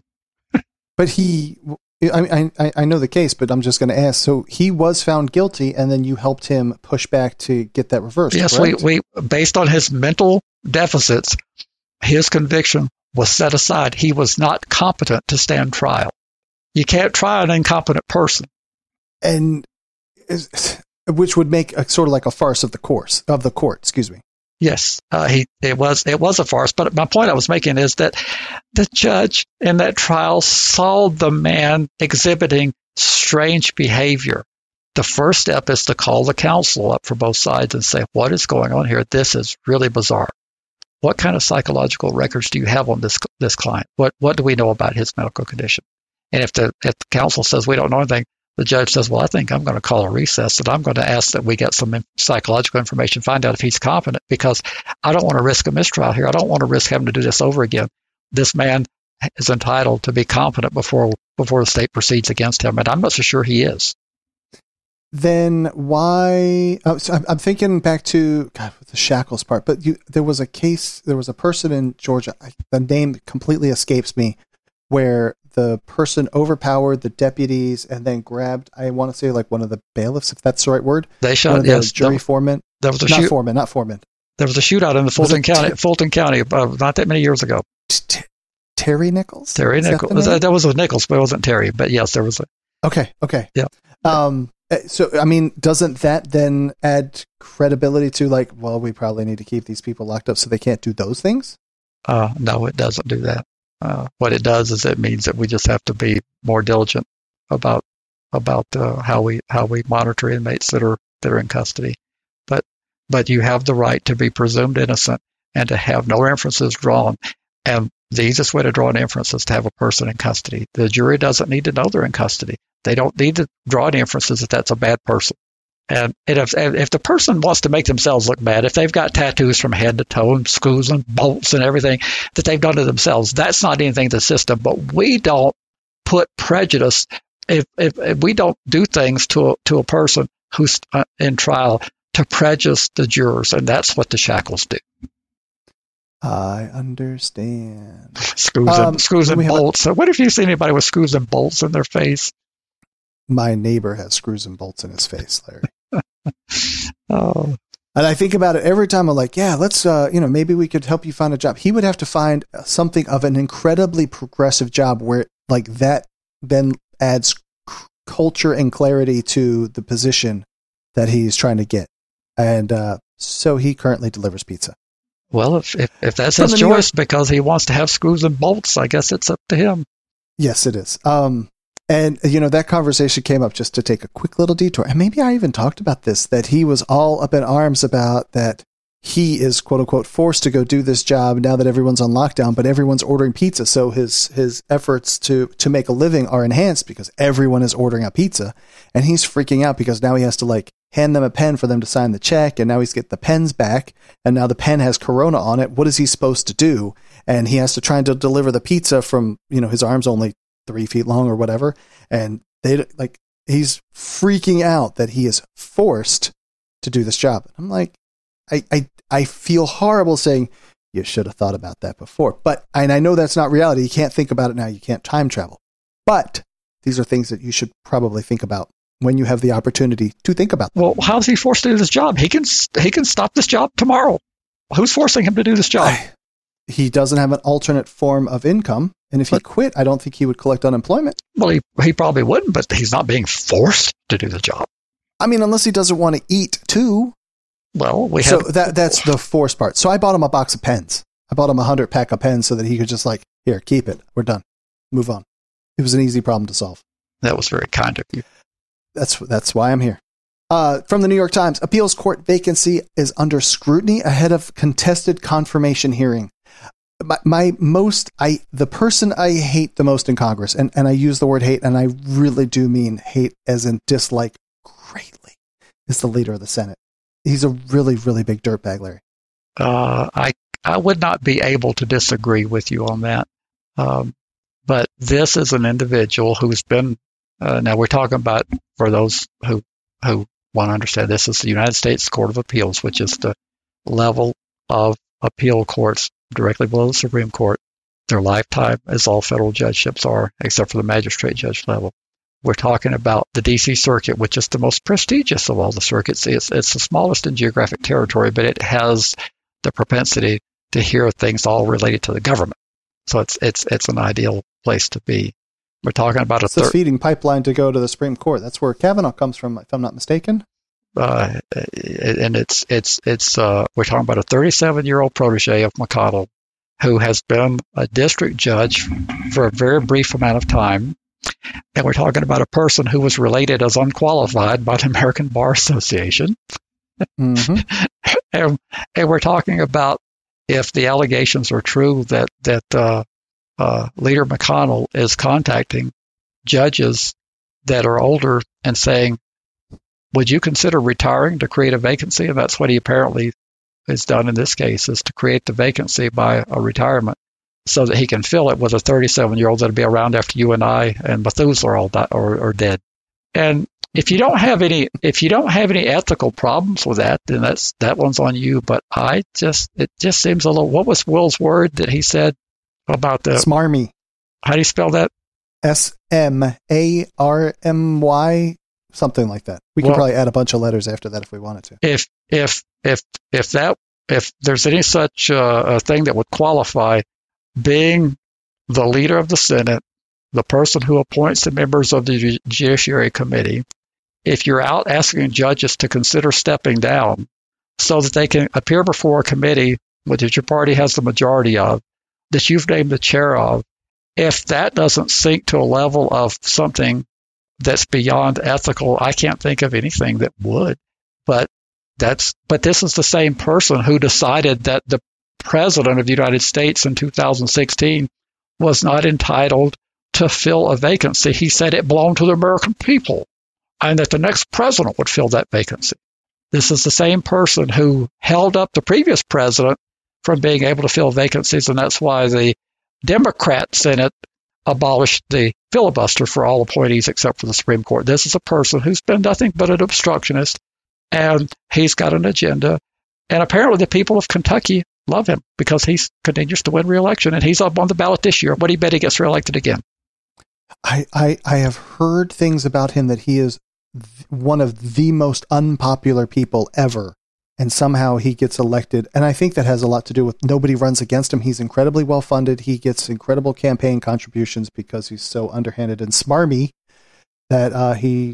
But he, I, I, I know the case, but I'm just going to ask. So he was found guilty, and then you helped him push back to get that reversed. Yes, we, we, based on his mental deficits, his conviction was set aside. He was not competent to stand trial. You can't try an incompetent person. And is, which would make a sort of like a farce of the course of the court, excuse me. Yes, uh, he it was it was a farce. But my point I was making is that the judge in that trial saw the man exhibiting strange behavior. The first step is to call the counsel up for both sides and say, "What is going on here? This is really bizarre. What kind of psychological records do you have on this this client? What what do we know about his medical condition?" And if the if the counsel says we don't know anything, the judge says, "Well, I think I'm going to call a recess, and I'm going to ask that we get some psychological information, find out if he's competent, because I don't want to risk a mistrial here. I don't want to risk having to do this over again. This man is entitled to be competent before before the state proceeds against him, and I'm not so sure he is." Then why? Oh, so I'm, I'm thinking back to God, the shackles part. But you, there was a case. There was a person in Georgia. I, the name completely escapes me, where the person overpowered the deputies and then grabbed, I want to say like one of the bailiffs, if that's the right word. They shot, one of the yes. jury there, foreman. There was a not shoot, foreman, not foreman. There was a shootout in the Fulton County, t- Fulton County, uh, not that many years ago. T- Terry Nichols? Terry Nichols. That, that was a Nichols, but it wasn't Terry. But yes, there was a. Okay, okay. Yeah. Um. So, I mean, doesn't that then add credibility to like, well, we probably need to keep these people locked up so they can't do those things? Uh, no, it doesn't do that. Uh, what it does is it means that we just have to be more diligent about about uh, how we how we monitor inmates that are that are in custody. But but you have the right to be presumed innocent and to have no inferences drawn. And the easiest way to draw an inference is to have a person in custody. The jury doesn't need to know they're in custody. They don't need to draw any inferences that that's a bad person. And if if the person wants to make themselves look bad, if they've got tattoos from head to toe and screws and bolts and everything that they've done to themselves, that's not anything to the system. But we don't put prejudice. If, if, if we don't do things to a, to a person who's in trial to prejudice the jurors, and that's what the shackles do. I understand. Screws um, and screws and bolts. A, so what if you see anybody with screws and bolts in their face? My neighbor has screws and bolts in his face, Larry. Oh. And I think about it every time. I'm like, yeah, let's, uh, you know, maybe we could help you find a job. He would have to find something of an incredibly progressive job where like that then adds c- culture and clarity to the position that he's trying to get. And, uh, So he currently delivers pizza. Well, if if, if that's From his the New choice because he wants to have screws and bolts, I guess it's up to him. Yes, it is. Um, and, you know, that conversation came up just to take a quick little detour. And maybe I even talked about this, that he was all up in arms about that he is, quote unquote, forced to go do this job now that everyone's on lockdown, but everyone's ordering pizza. So his his efforts to, to make a living are enhanced because everyone is ordering a pizza. And he's freaking out because now he has to, like, hand them a pen for them to sign the check. And now he's getting the pens back. And now the pen has Corona on it. What is he supposed to do? And he has to try and deliver the pizza from, you know, his arm's only three feet long or whatever. And they like, he's freaking out that he is forced to do this job. I'm like, I, I, I feel horrible saying you should have thought about that before, but, and I know that's not reality. You can't think about it now. You can't time travel, but these are things that you should probably think about when you have the opportunity to think about them. Well, how is he forced to do this job? He can, he can stop this job tomorrow. Who's forcing him to do this job? I, he doesn't have an alternate form of income. And if he quit, I don't think he would collect unemployment. Well, he, he probably wouldn't, but he's not being forced to do the job. I mean, unless he doesn't want to eat too. Well, we so have... that that's the forced part. So I bought him a box of pens. I bought him a hundred pack of pens so that he could just like, here, keep it. We're done. Move on. It was an easy problem to solve. That was very kind of you. That's that's why I'm here. Uh, from the New York Times, appeals court vacancy is under scrutiny ahead of contested confirmation hearing. My, my most, I the person I hate the most in Congress, and, and I use the word hate, and I really do mean hate as in dislike greatly, is the leader of the Senate. He's a really, really big dirtbag, Larry. Uh, I I would not be able to disagree with you on that. Um, but this is an individual who's been, uh, now we're talking about, for those who, who want to understand, this is the United States Court of Appeals, which is the level of appeal courts directly below the Supreme Court. Their lifetime, as all federal judgeships are, except for the magistrate judge level. We're talking about the D C Circuit, which is the most prestigious of all the circuits. It's, it's the smallest in geographic territory, but it has the propensity to hear things all related to the government. So it's it's it's an ideal place to be. We're talking about a it's the third feeding pipeline to go to the Supreme Court. That's where Kavanaugh comes from, if I'm not mistaken. Uh, and it's it's it's uh, we're talking about a thirty-seven-year-old protege of McConnell who has been a district judge for a very brief amount of time, and we're talking about a person who was related as unqualified by the American Bar Association. Mm-hmm. and, and we're talking about, if the allegations are true, that that uh, uh, Leader McConnell is contacting judges that are older and saying, would you consider retiring to create a vacancy? And that's what he apparently has done in this case, is to create the vacancy by a retirement so that he can fill it with a thirty-seven-year-old that'll be around after you and I and Methuselah are all di- or, or dead. And if you don't have any, if you don't have any ethical problems with that, then that's that one's on you. But I just, it just seems a little. What was Will's word that he said about the smarmy? How do you spell that? S M A R M Y. Something like that. We could well, probably add a bunch of letters after that if we wanted to. If if if if that if there's any such uh, a thing that would qualify, being the leader of the Senate, the person who appoints the members of the Judiciary Committee, if you're out asking judges to consider stepping down so that they can appear before a committee which your party has the majority of, that you've named the chair of, if that doesn't sink to a level of something that's beyond ethical, I can't think of anything that would. But that's but this is the same person who decided that the president of the United States in two thousand sixteen was not entitled to fill a vacancy. He said it belonged to the American people and that the next president would fill that vacancy. This is the same person who held up the previous president from being able to fill vacancies, and that's why the Democrat Senate abolished the filibuster for all appointees except for the Supreme Court. This is a person who's been nothing but an obstructionist, and he's got an agenda. And apparently the people of Kentucky love him because he continues to win re-election, and he's up on the ballot this year. What do you bet he gets reelected again? I, I, I have heard things about him that he is th- one of the most unpopular people ever, and somehow he gets elected. And I think that has a lot to do with nobody runs against him. He's incredibly well funded. He gets incredible campaign contributions because he's so underhanded and smarmy that uh, he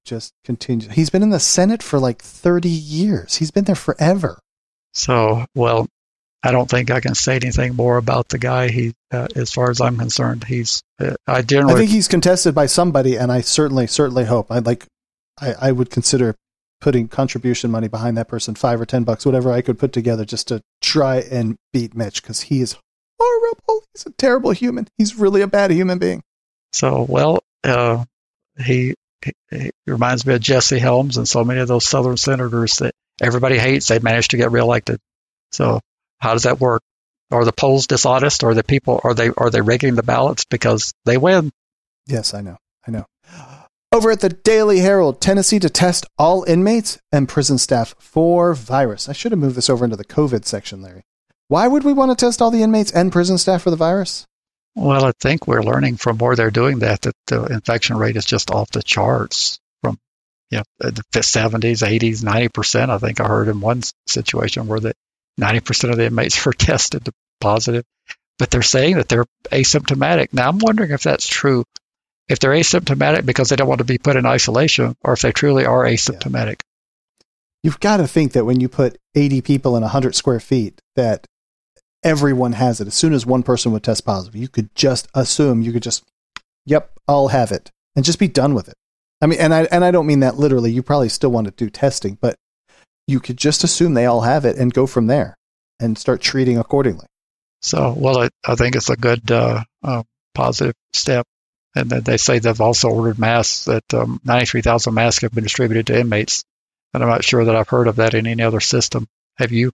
just continues. He's been in the Senate for like thirty years. He's been there forever. So, well, I don't think I can say anything more about the guy. He, uh, as far as I'm concerned, he's. Uh, I generally. I think he's contested by somebody, and I certainly, certainly hope. I'd like. I, I would consider putting contribution money behind that person, five or ten bucks, whatever I could put together, just to try and beat Mitch, because he is horrible. He's a terrible human. He's really a bad human being. So, well, uh, he, he, he reminds me of Jesse Helms and so many of those Southern senators that everybody hates. They managed to get reelected. So, how does that work? Are the polls dishonest? Or the people are they are they rigging the ballots because they win? Yes, I know. I know. Over at the Daily Herald, Tennessee to test all inmates and prison staff for virus. I should have moved this over into the COVID section, Larry. Why would we want to test all the inmates and prison staff for the virus? Well, I think we're learning from where they're doing that, that the infection rate is just off the charts from, you know, the seventies, eighties, ninety percent. I think I heard in one situation where the ninety percent of the inmates were tested positive, but they're saying that they're asymptomatic. Now, I'm wondering if that's true. If they're asymptomatic because they don't want to be put in isolation, or if they truly are asymptomatic. Yeah. You've got to think that when you put eighty people in one hundred square feet, that everyone has it. As soon as one person would test positive, you could just assume, you could just, yep, I'll have it, and just be done with it. I mean, and I and I don't mean that literally. You probably still want to do testing, but you could just assume they all have it and go from there and start treating accordingly. So, well, I, I think it's a good uh, uh, positive step. And then they say they've also ordered masks, that um, ninety-three thousand masks have been distributed to inmates. And I'm not sure that I've heard of that in any other system. Have you?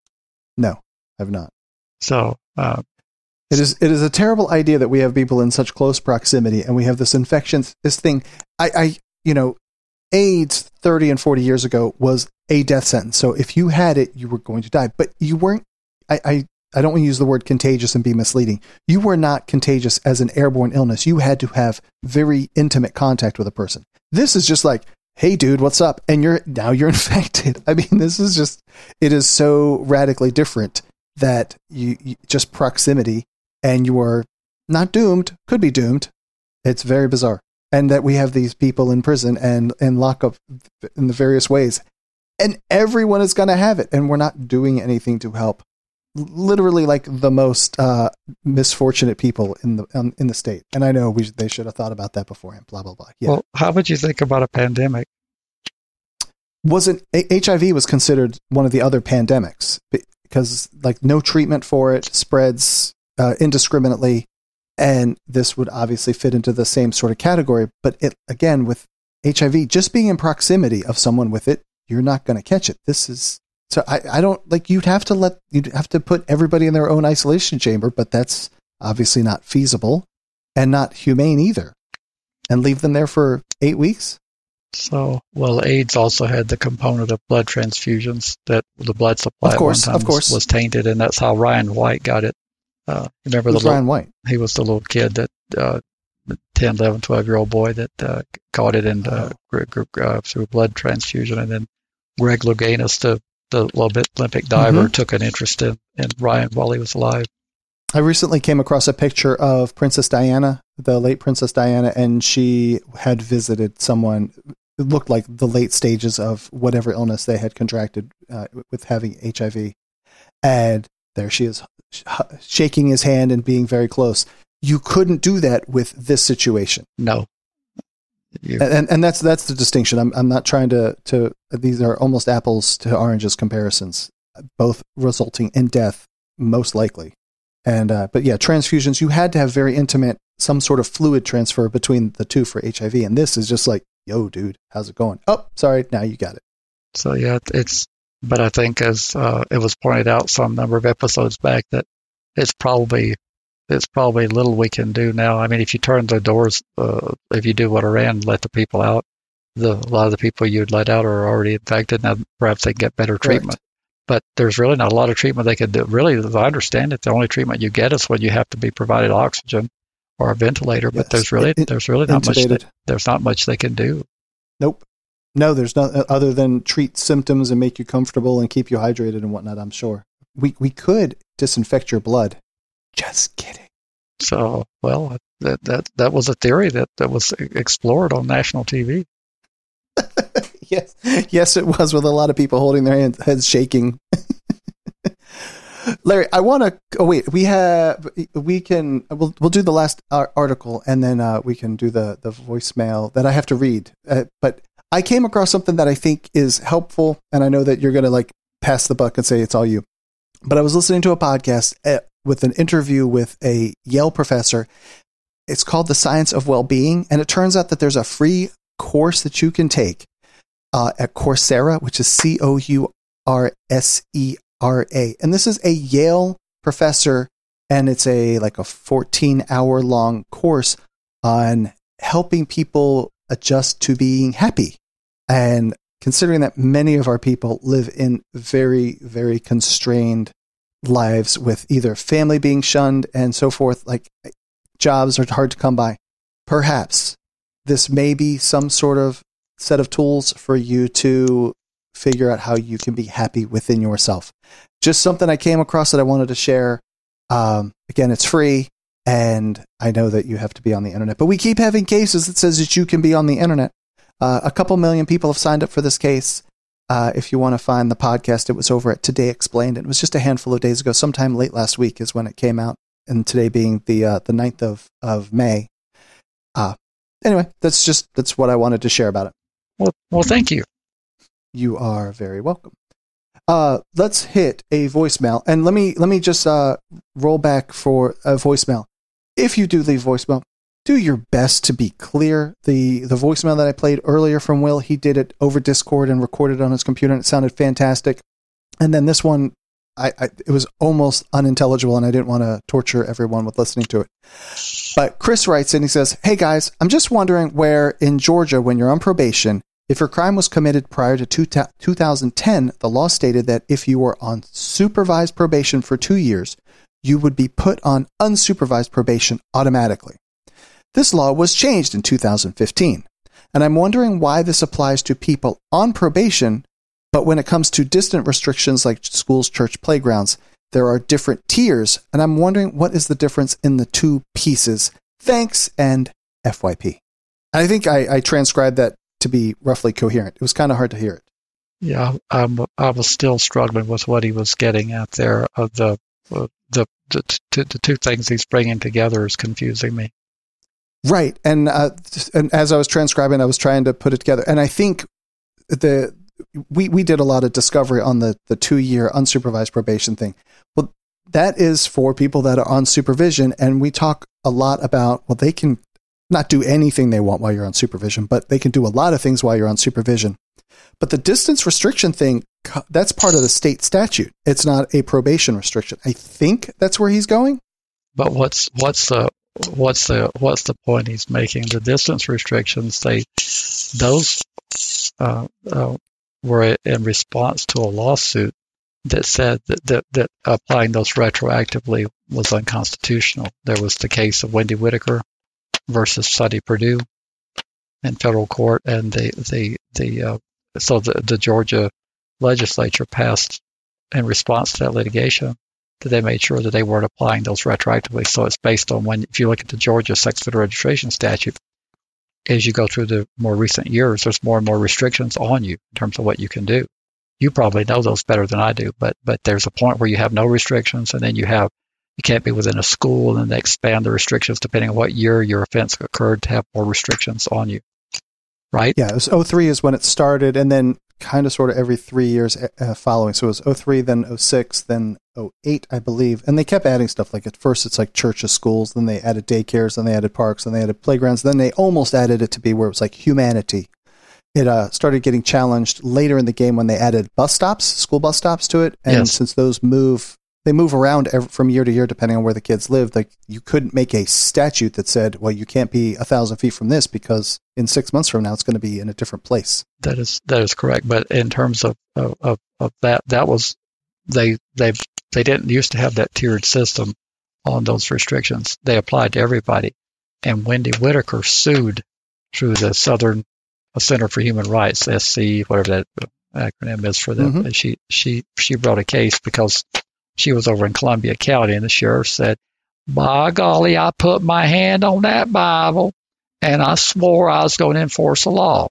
No, I've not. So uh, it is it is a terrible idea that we have people in such close proximity and we have this infection, this thing. I, I you know, AIDS thirty and forty years ago was a death sentence. So if you had it, you were going to die. But you weren't, I, I I don't want to use the word contagious and be misleading. You were not contagious as an airborne illness. You had to have very intimate contact with a person. This is just like, hey, dude, what's up? And you're now you're infected. I mean, this is just, it is so radically different that you, you just proximity and you are not doomed, could be doomed. It's very bizarre. And that we have these people in prison and, and lockup in the various ways. And everyone is going to have it. And we're not doing anything to help. Literally like the most uh, misfortunate people in the um, in the state. And I know we they should have thought about that beforehand, blah, blah, blah. Yeah. Well, how would you think about a pandemic? Wasn't H I V was considered one of the other pandemics because like no treatment for it, spreads uh, indiscriminately. And this would obviously fit into the same sort of category. But it again, with H I V, just being in proximity of someone with it, you're not going to catch it. This is So I, I don't like you'd have to let you'd have to put everybody in their own isolation chamber, but that's obviously not feasible and not humane either. And leave them there for eight weeks. So, well, AIDS also had the component of blood transfusions, that the blood supply of course, at one time of course. Was, was tainted, and that's how Ryan White got it. Uh, remember Who's the little, Ryan White? He was the little kid that uh, ten, eleven, twelve year old boy that uh, caught it in, uh, oh. uh, through blood transfusion, and then Greg Louganis, the the Olympic diver, mm-hmm. took an interest in, in Ryan while he was alive. I recently came across a picture of Princess Diana, the late Princess Diana, and she had visited someone. It looked like the late stages of whatever illness they had contracted uh, with having H I V. And there she is, sh- shaking his hand and being very close. You couldn't do that with this situation. No. You. And and that's that's the distinction. I'm I'm not trying to to these are almost apples to oranges comparisons, both resulting in death most likely. And uh, but yeah, transfusions, you had to have very intimate, some sort of fluid transfer between the two for H I V, and this is just like, yo, dude, how's it going? Oh, sorry, now you got it. So yeah, it's. But I think, as uh, it was pointed out some number of episodes back, that it's probably. It's probably little we can do now. I mean, if you turn the doors, uh, if you do what Iran, let the people out, the, a lot of the people you'd let out are already infected. Now, perhaps they can get better treatment. Correct. But there's really not a lot of treatment they could do. Really, as I understand it, the only treatment you get is when you have to be provided oxygen or a ventilator. Yes. But there's really it, there's really not intubated. much. That, there's not much they can do. Nope. No, there's not other than treat symptoms and make you comfortable and keep you hydrated and whatnot. I'm sure we we could disinfect your blood. Just kidding. So, well, that that that was a theory that, that was explored on national T V. Yes, yes, it was, with a lot of people holding their hands, heads shaking. Larry, I want to. Oh wait, we have. We can. We'll we'll do the last article, and then uh, we can do the the voicemail that I have to read. Uh, but I came across something that I think is helpful, and I know that you're going to like pass the buck and say it's all you. But I was listening to a podcast at, with an interview with a Yale professor. It's called The Science of Well-Being, and it turns out that there's a free course that you can take uh, at Coursera, which is C O U R S E R A. And this is a Yale professor, and it's a like a fourteen hour long course on helping people adjust to being happy. And considering that many of our people live in very, very constrained lives with either family being shunned and so forth, like jobs are hard to come by, perhaps this may be some sort of set of tools for you to figure out how you can be happy within yourself. Just something I came across that I wanted to share. Um, again, it's free, and I know that you have to be on the internet, but we keep having cases that says that you can be on the internet. Uh, a couple million people have signed up for this case. Uh, if you want to find the podcast, it was over at Today Explained. It was just a handful of days ago, sometime late last week is when it came out, and today being the uh, the ninth of, of May. Uh, anyway, that's just that's what I wanted to share about it. Well, well, thank you. You are very welcome. Uh, let's hit a voicemail, and let me let me just uh, roll back for a voicemail. If you do leave voicemail, do your best to be clear. The the voicemail that I played earlier from Will, he did it over Discord and recorded on his computer, and it sounded fantastic. And then this one, I, I it was almost unintelligible, and I didn't want to torture everyone with listening to it. But Chris writes in, he says, "Hey guys, I'm just wondering where in Georgia, when you're on probation, if your crime was committed prior to two thousand ten, the law stated that if you were on supervised probation for two years, you would be put on unsupervised probation automatically. This law was changed in two thousand fifteen, and I'm wondering why this applies to people on probation, but when it comes to distant restrictions like schools, church, playgrounds, there are different tiers, and I'm wondering what is the difference in the two pieces. Thanks, and F Y P." I think I, I transcribed that to be roughly coherent. It was kind of hard to hear it. Yeah, I'm, I was still struggling with what he was getting at there. Uh, the, uh, the, the, t- the two things he's bringing together is confusing me. Right. And, uh, and as I was transcribing, I was trying to put it together. And I think the we, we did a lot of discovery on the, the two-year unsupervised probation thing. Well, that is for people that are on supervision, and we talk a lot about, well, they can not do anything they want while you're on supervision, but they can do a lot of things while you're on supervision. But the distance restriction thing, that's part of the state statute. It's not a probation restriction. I think that's where he's going. But what's what's the what's the what's the point he's making? The distance restrictions, they those uh, uh, were in response to a lawsuit that said that, that that applying those retroactively was unconstitutional. There was the case of Wendy Whitaker versus Sonny Perdue in federal court, and the the the uh, so the, the Georgia legislature passed in response to that litigation that they made sure that they weren't applying those retroactively. So it's based on when, if you look at the Georgia sex offender registration statute, as you go through the more recent years, there's more and more restrictions on you in terms of what you can do. You probably know those better than I do, but but there's a point where you have no restrictions, and then you have you can't be within a school, and then they expand the restrictions depending on what year your offense occurred to have more restrictions on you. Right? Yeah, it was oh three is when it started, and then kind of sort of every three years uh, following. So it was oh three, then oh six, then oh eight, I believe. And they kept adding stuff. Like at first it's like churches, schools, then they added daycares, then they added parks, then they added playgrounds. Then they almost added it to be where it was like humanity. It uh, started getting challenged later in the game when they added bus stops, school bus stops to it. And yes. Since those move, they move around every, from year to year depending on where the kids lived. Like you couldn't make a statute that said, well, you can't be a thousand feet from this because in six months from now it's going to be in a different place. That is that is correct. But in terms of of, of, of that, that was they they they didn't used to have that tiered system on those restrictions. They applied to everybody. And Wendy Whitaker sued through the Southern Center for Human Rights, S C, whatever that acronym is for them. Mm-hmm. And she she she brought a case because she was over in Columbia County, and the sheriff said, "By golly, I put my hand on that Bible, and I swore I was going to enforce the law."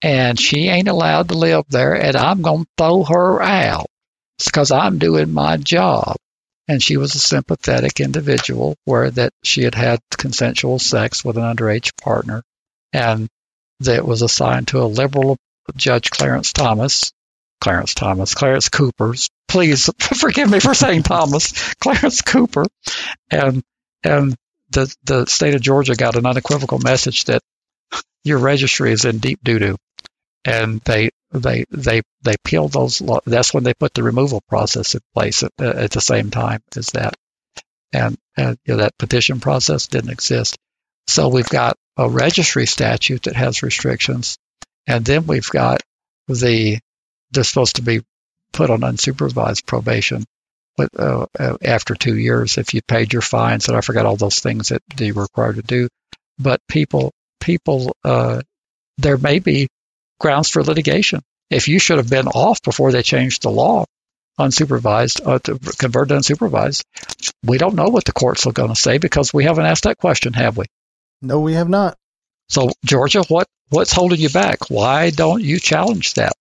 and she ain't allowed to live there, and I'm going to throw her out because I'm doing my job. And she was a sympathetic individual where that she had had consensual sex with an underage partner, and that was assigned to a liberal Judge Clarence Thomas, Clarence Thomas, Clarence Coopers. Please forgive me for saying Thomas, Clarence Cooper. And and the the state of Georgia got an unequivocal message that your registry is in deep doo-doo. And they they they they peeled those. That's when they put the removal process in place at, at the same time as that, and, and you know, that petition process didn't exist. So we've got a registry statute that has restrictions, and then we've got the they're supposed to be put on unsupervised probation, but uh, after two years if you paid your fines, and I forgot all those things that you were required to do. But people people uh, there may be grounds for litigation. If you should have been off before they changed the law, unsupervised, uh, to convert to unsupervised, we don't know what the courts are going to say because we haven't asked that question, have we? No, we have not. So, Georgia, what, what's holding you back? Why don't you challenge that?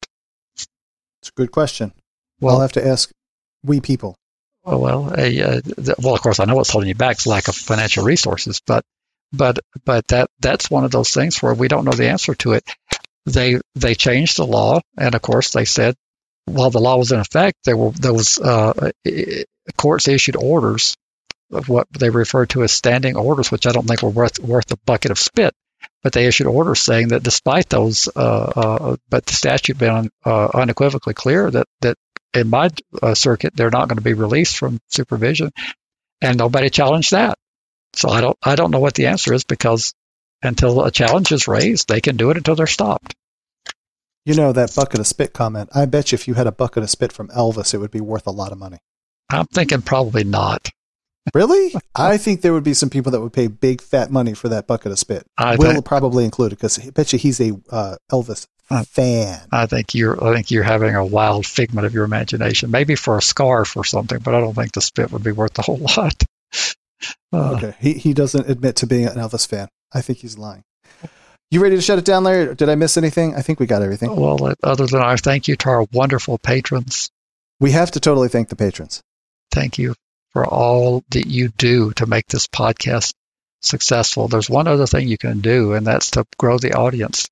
It's a good question. Well, I'll have to ask we people. Well, well, uh, the, well, of course, I know what's holding you back is lack of financial resources, but but but that that's one of those things where we don't know the answer to it. They they changed the law, and of course they said while the law was in effect, there were there was uh, courts issued orders of what they referred to as standing orders, which I don't think were worth worth a bucket of spit. But they issued orders saying that despite those, uh, uh, but the statute been uh, unequivocally clear that that in my uh, circuit they're not going to be released from supervision, and nobody challenged that. So I don't I don't know what the answer is because until a challenge is raised, they can do it until they're stopped. You know, that bucket of spit comment, I bet you if you had a bucket of spit from Elvis, it would be worth a lot of money. I'm thinking probably not. Really? I think there would be some people that would pay big fat money for that bucket of spit. I Will think, probably include it because I bet you he's a uh, Elvis I, fan. I think you're I think you're having a wild figment of your imagination. Maybe for a scarf or something, but I don't think the spit would be worth a whole lot. Uh, okay. He he doesn't admit to being an Elvis fan. I think he's lying. You ready to shut it down, Larry? Did I miss anything? I think we got everything. Well, other than our thank you to our wonderful patrons. We have to totally thank the patrons. Thank you for all that you do to make this podcast successful. There's one other thing you can do, and that's to grow the audience.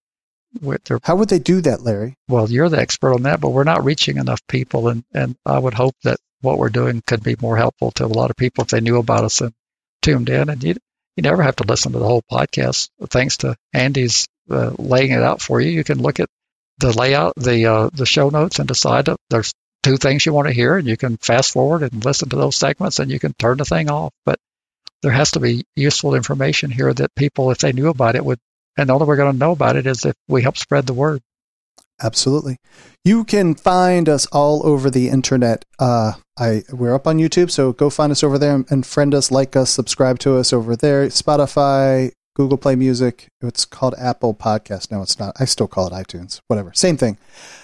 How would they do that, Larry? Well, you're the expert on that, but we're not reaching enough people, and, and I would hope that what we're doing could be more helpful to a lot of people if they knew about us and tuned in. And you you never have to listen to the whole podcast. Thanks to Andy's uh, laying it out for you, you can look at the layout, the uh, the show notes, and decide that there's two things you want to hear, and you can fast forward and listen to those segments, and you can turn the thing off. But there has to be useful information here that people, if they knew about it, would. And the only way we're going to know about it is if we help spread the word. Absolutely. You can find us all over the internet. Uh, I we're up on YouTube, so go find us over there and, and friend us, like us, subscribe to us over there. Spotify, Google Play Music. It's called Apple Podcast. No, it's not. I still call it iTunes. Whatever. Same thing.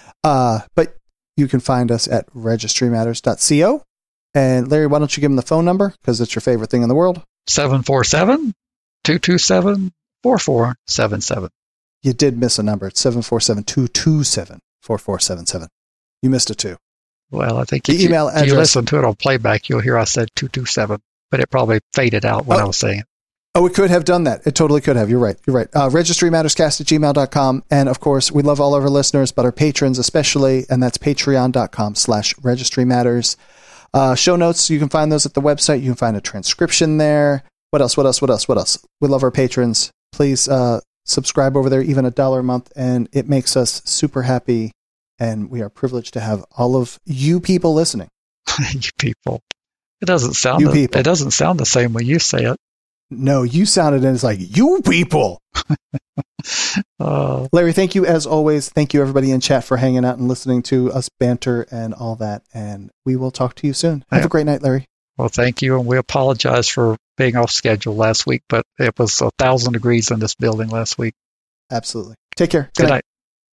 Uh, but you can find us at registry matters dot co. And Larry, why don't you give them the phone number? Because it's your favorite thing in the world. seven four seven, two two seven, four four seven seven. You did miss a number. It's seven four seven, two two seven, four four seven seven. You missed it too. Well, I think the if you, email address, you listen to it on playback, you'll hear I said two two seven, but it probably faded out when oh. I was saying it. Oh, it could have done that. It totally could have. You're right. You're right. Uh, registry matters cast at gmail dot com. And of course, we love all of our listeners, but our patrons especially, and that's patreon dot com slash registry matters. Uh, show notes, you can find those at the website. You can find a transcription there. What else? What else? What else? What else? We love our patrons. Please uh, subscribe over there, even a dollar a month, and it makes us super happy. And we are privileged to have all of you people listening. You people. It doesn't sound. You the, people. It doesn't sound the same when you say it. No, you sounded and it's like, you people. uh, Larry, thank you as always. Thank you everybody in chat for hanging out and listening to us banter and all that. And we will talk to you soon. Have yeah. a great night, Larry. Well, thank you. And we apologize for being off schedule last week, but it was a thousand degrees in this building last week. Absolutely. Take care. Good, Good night. night.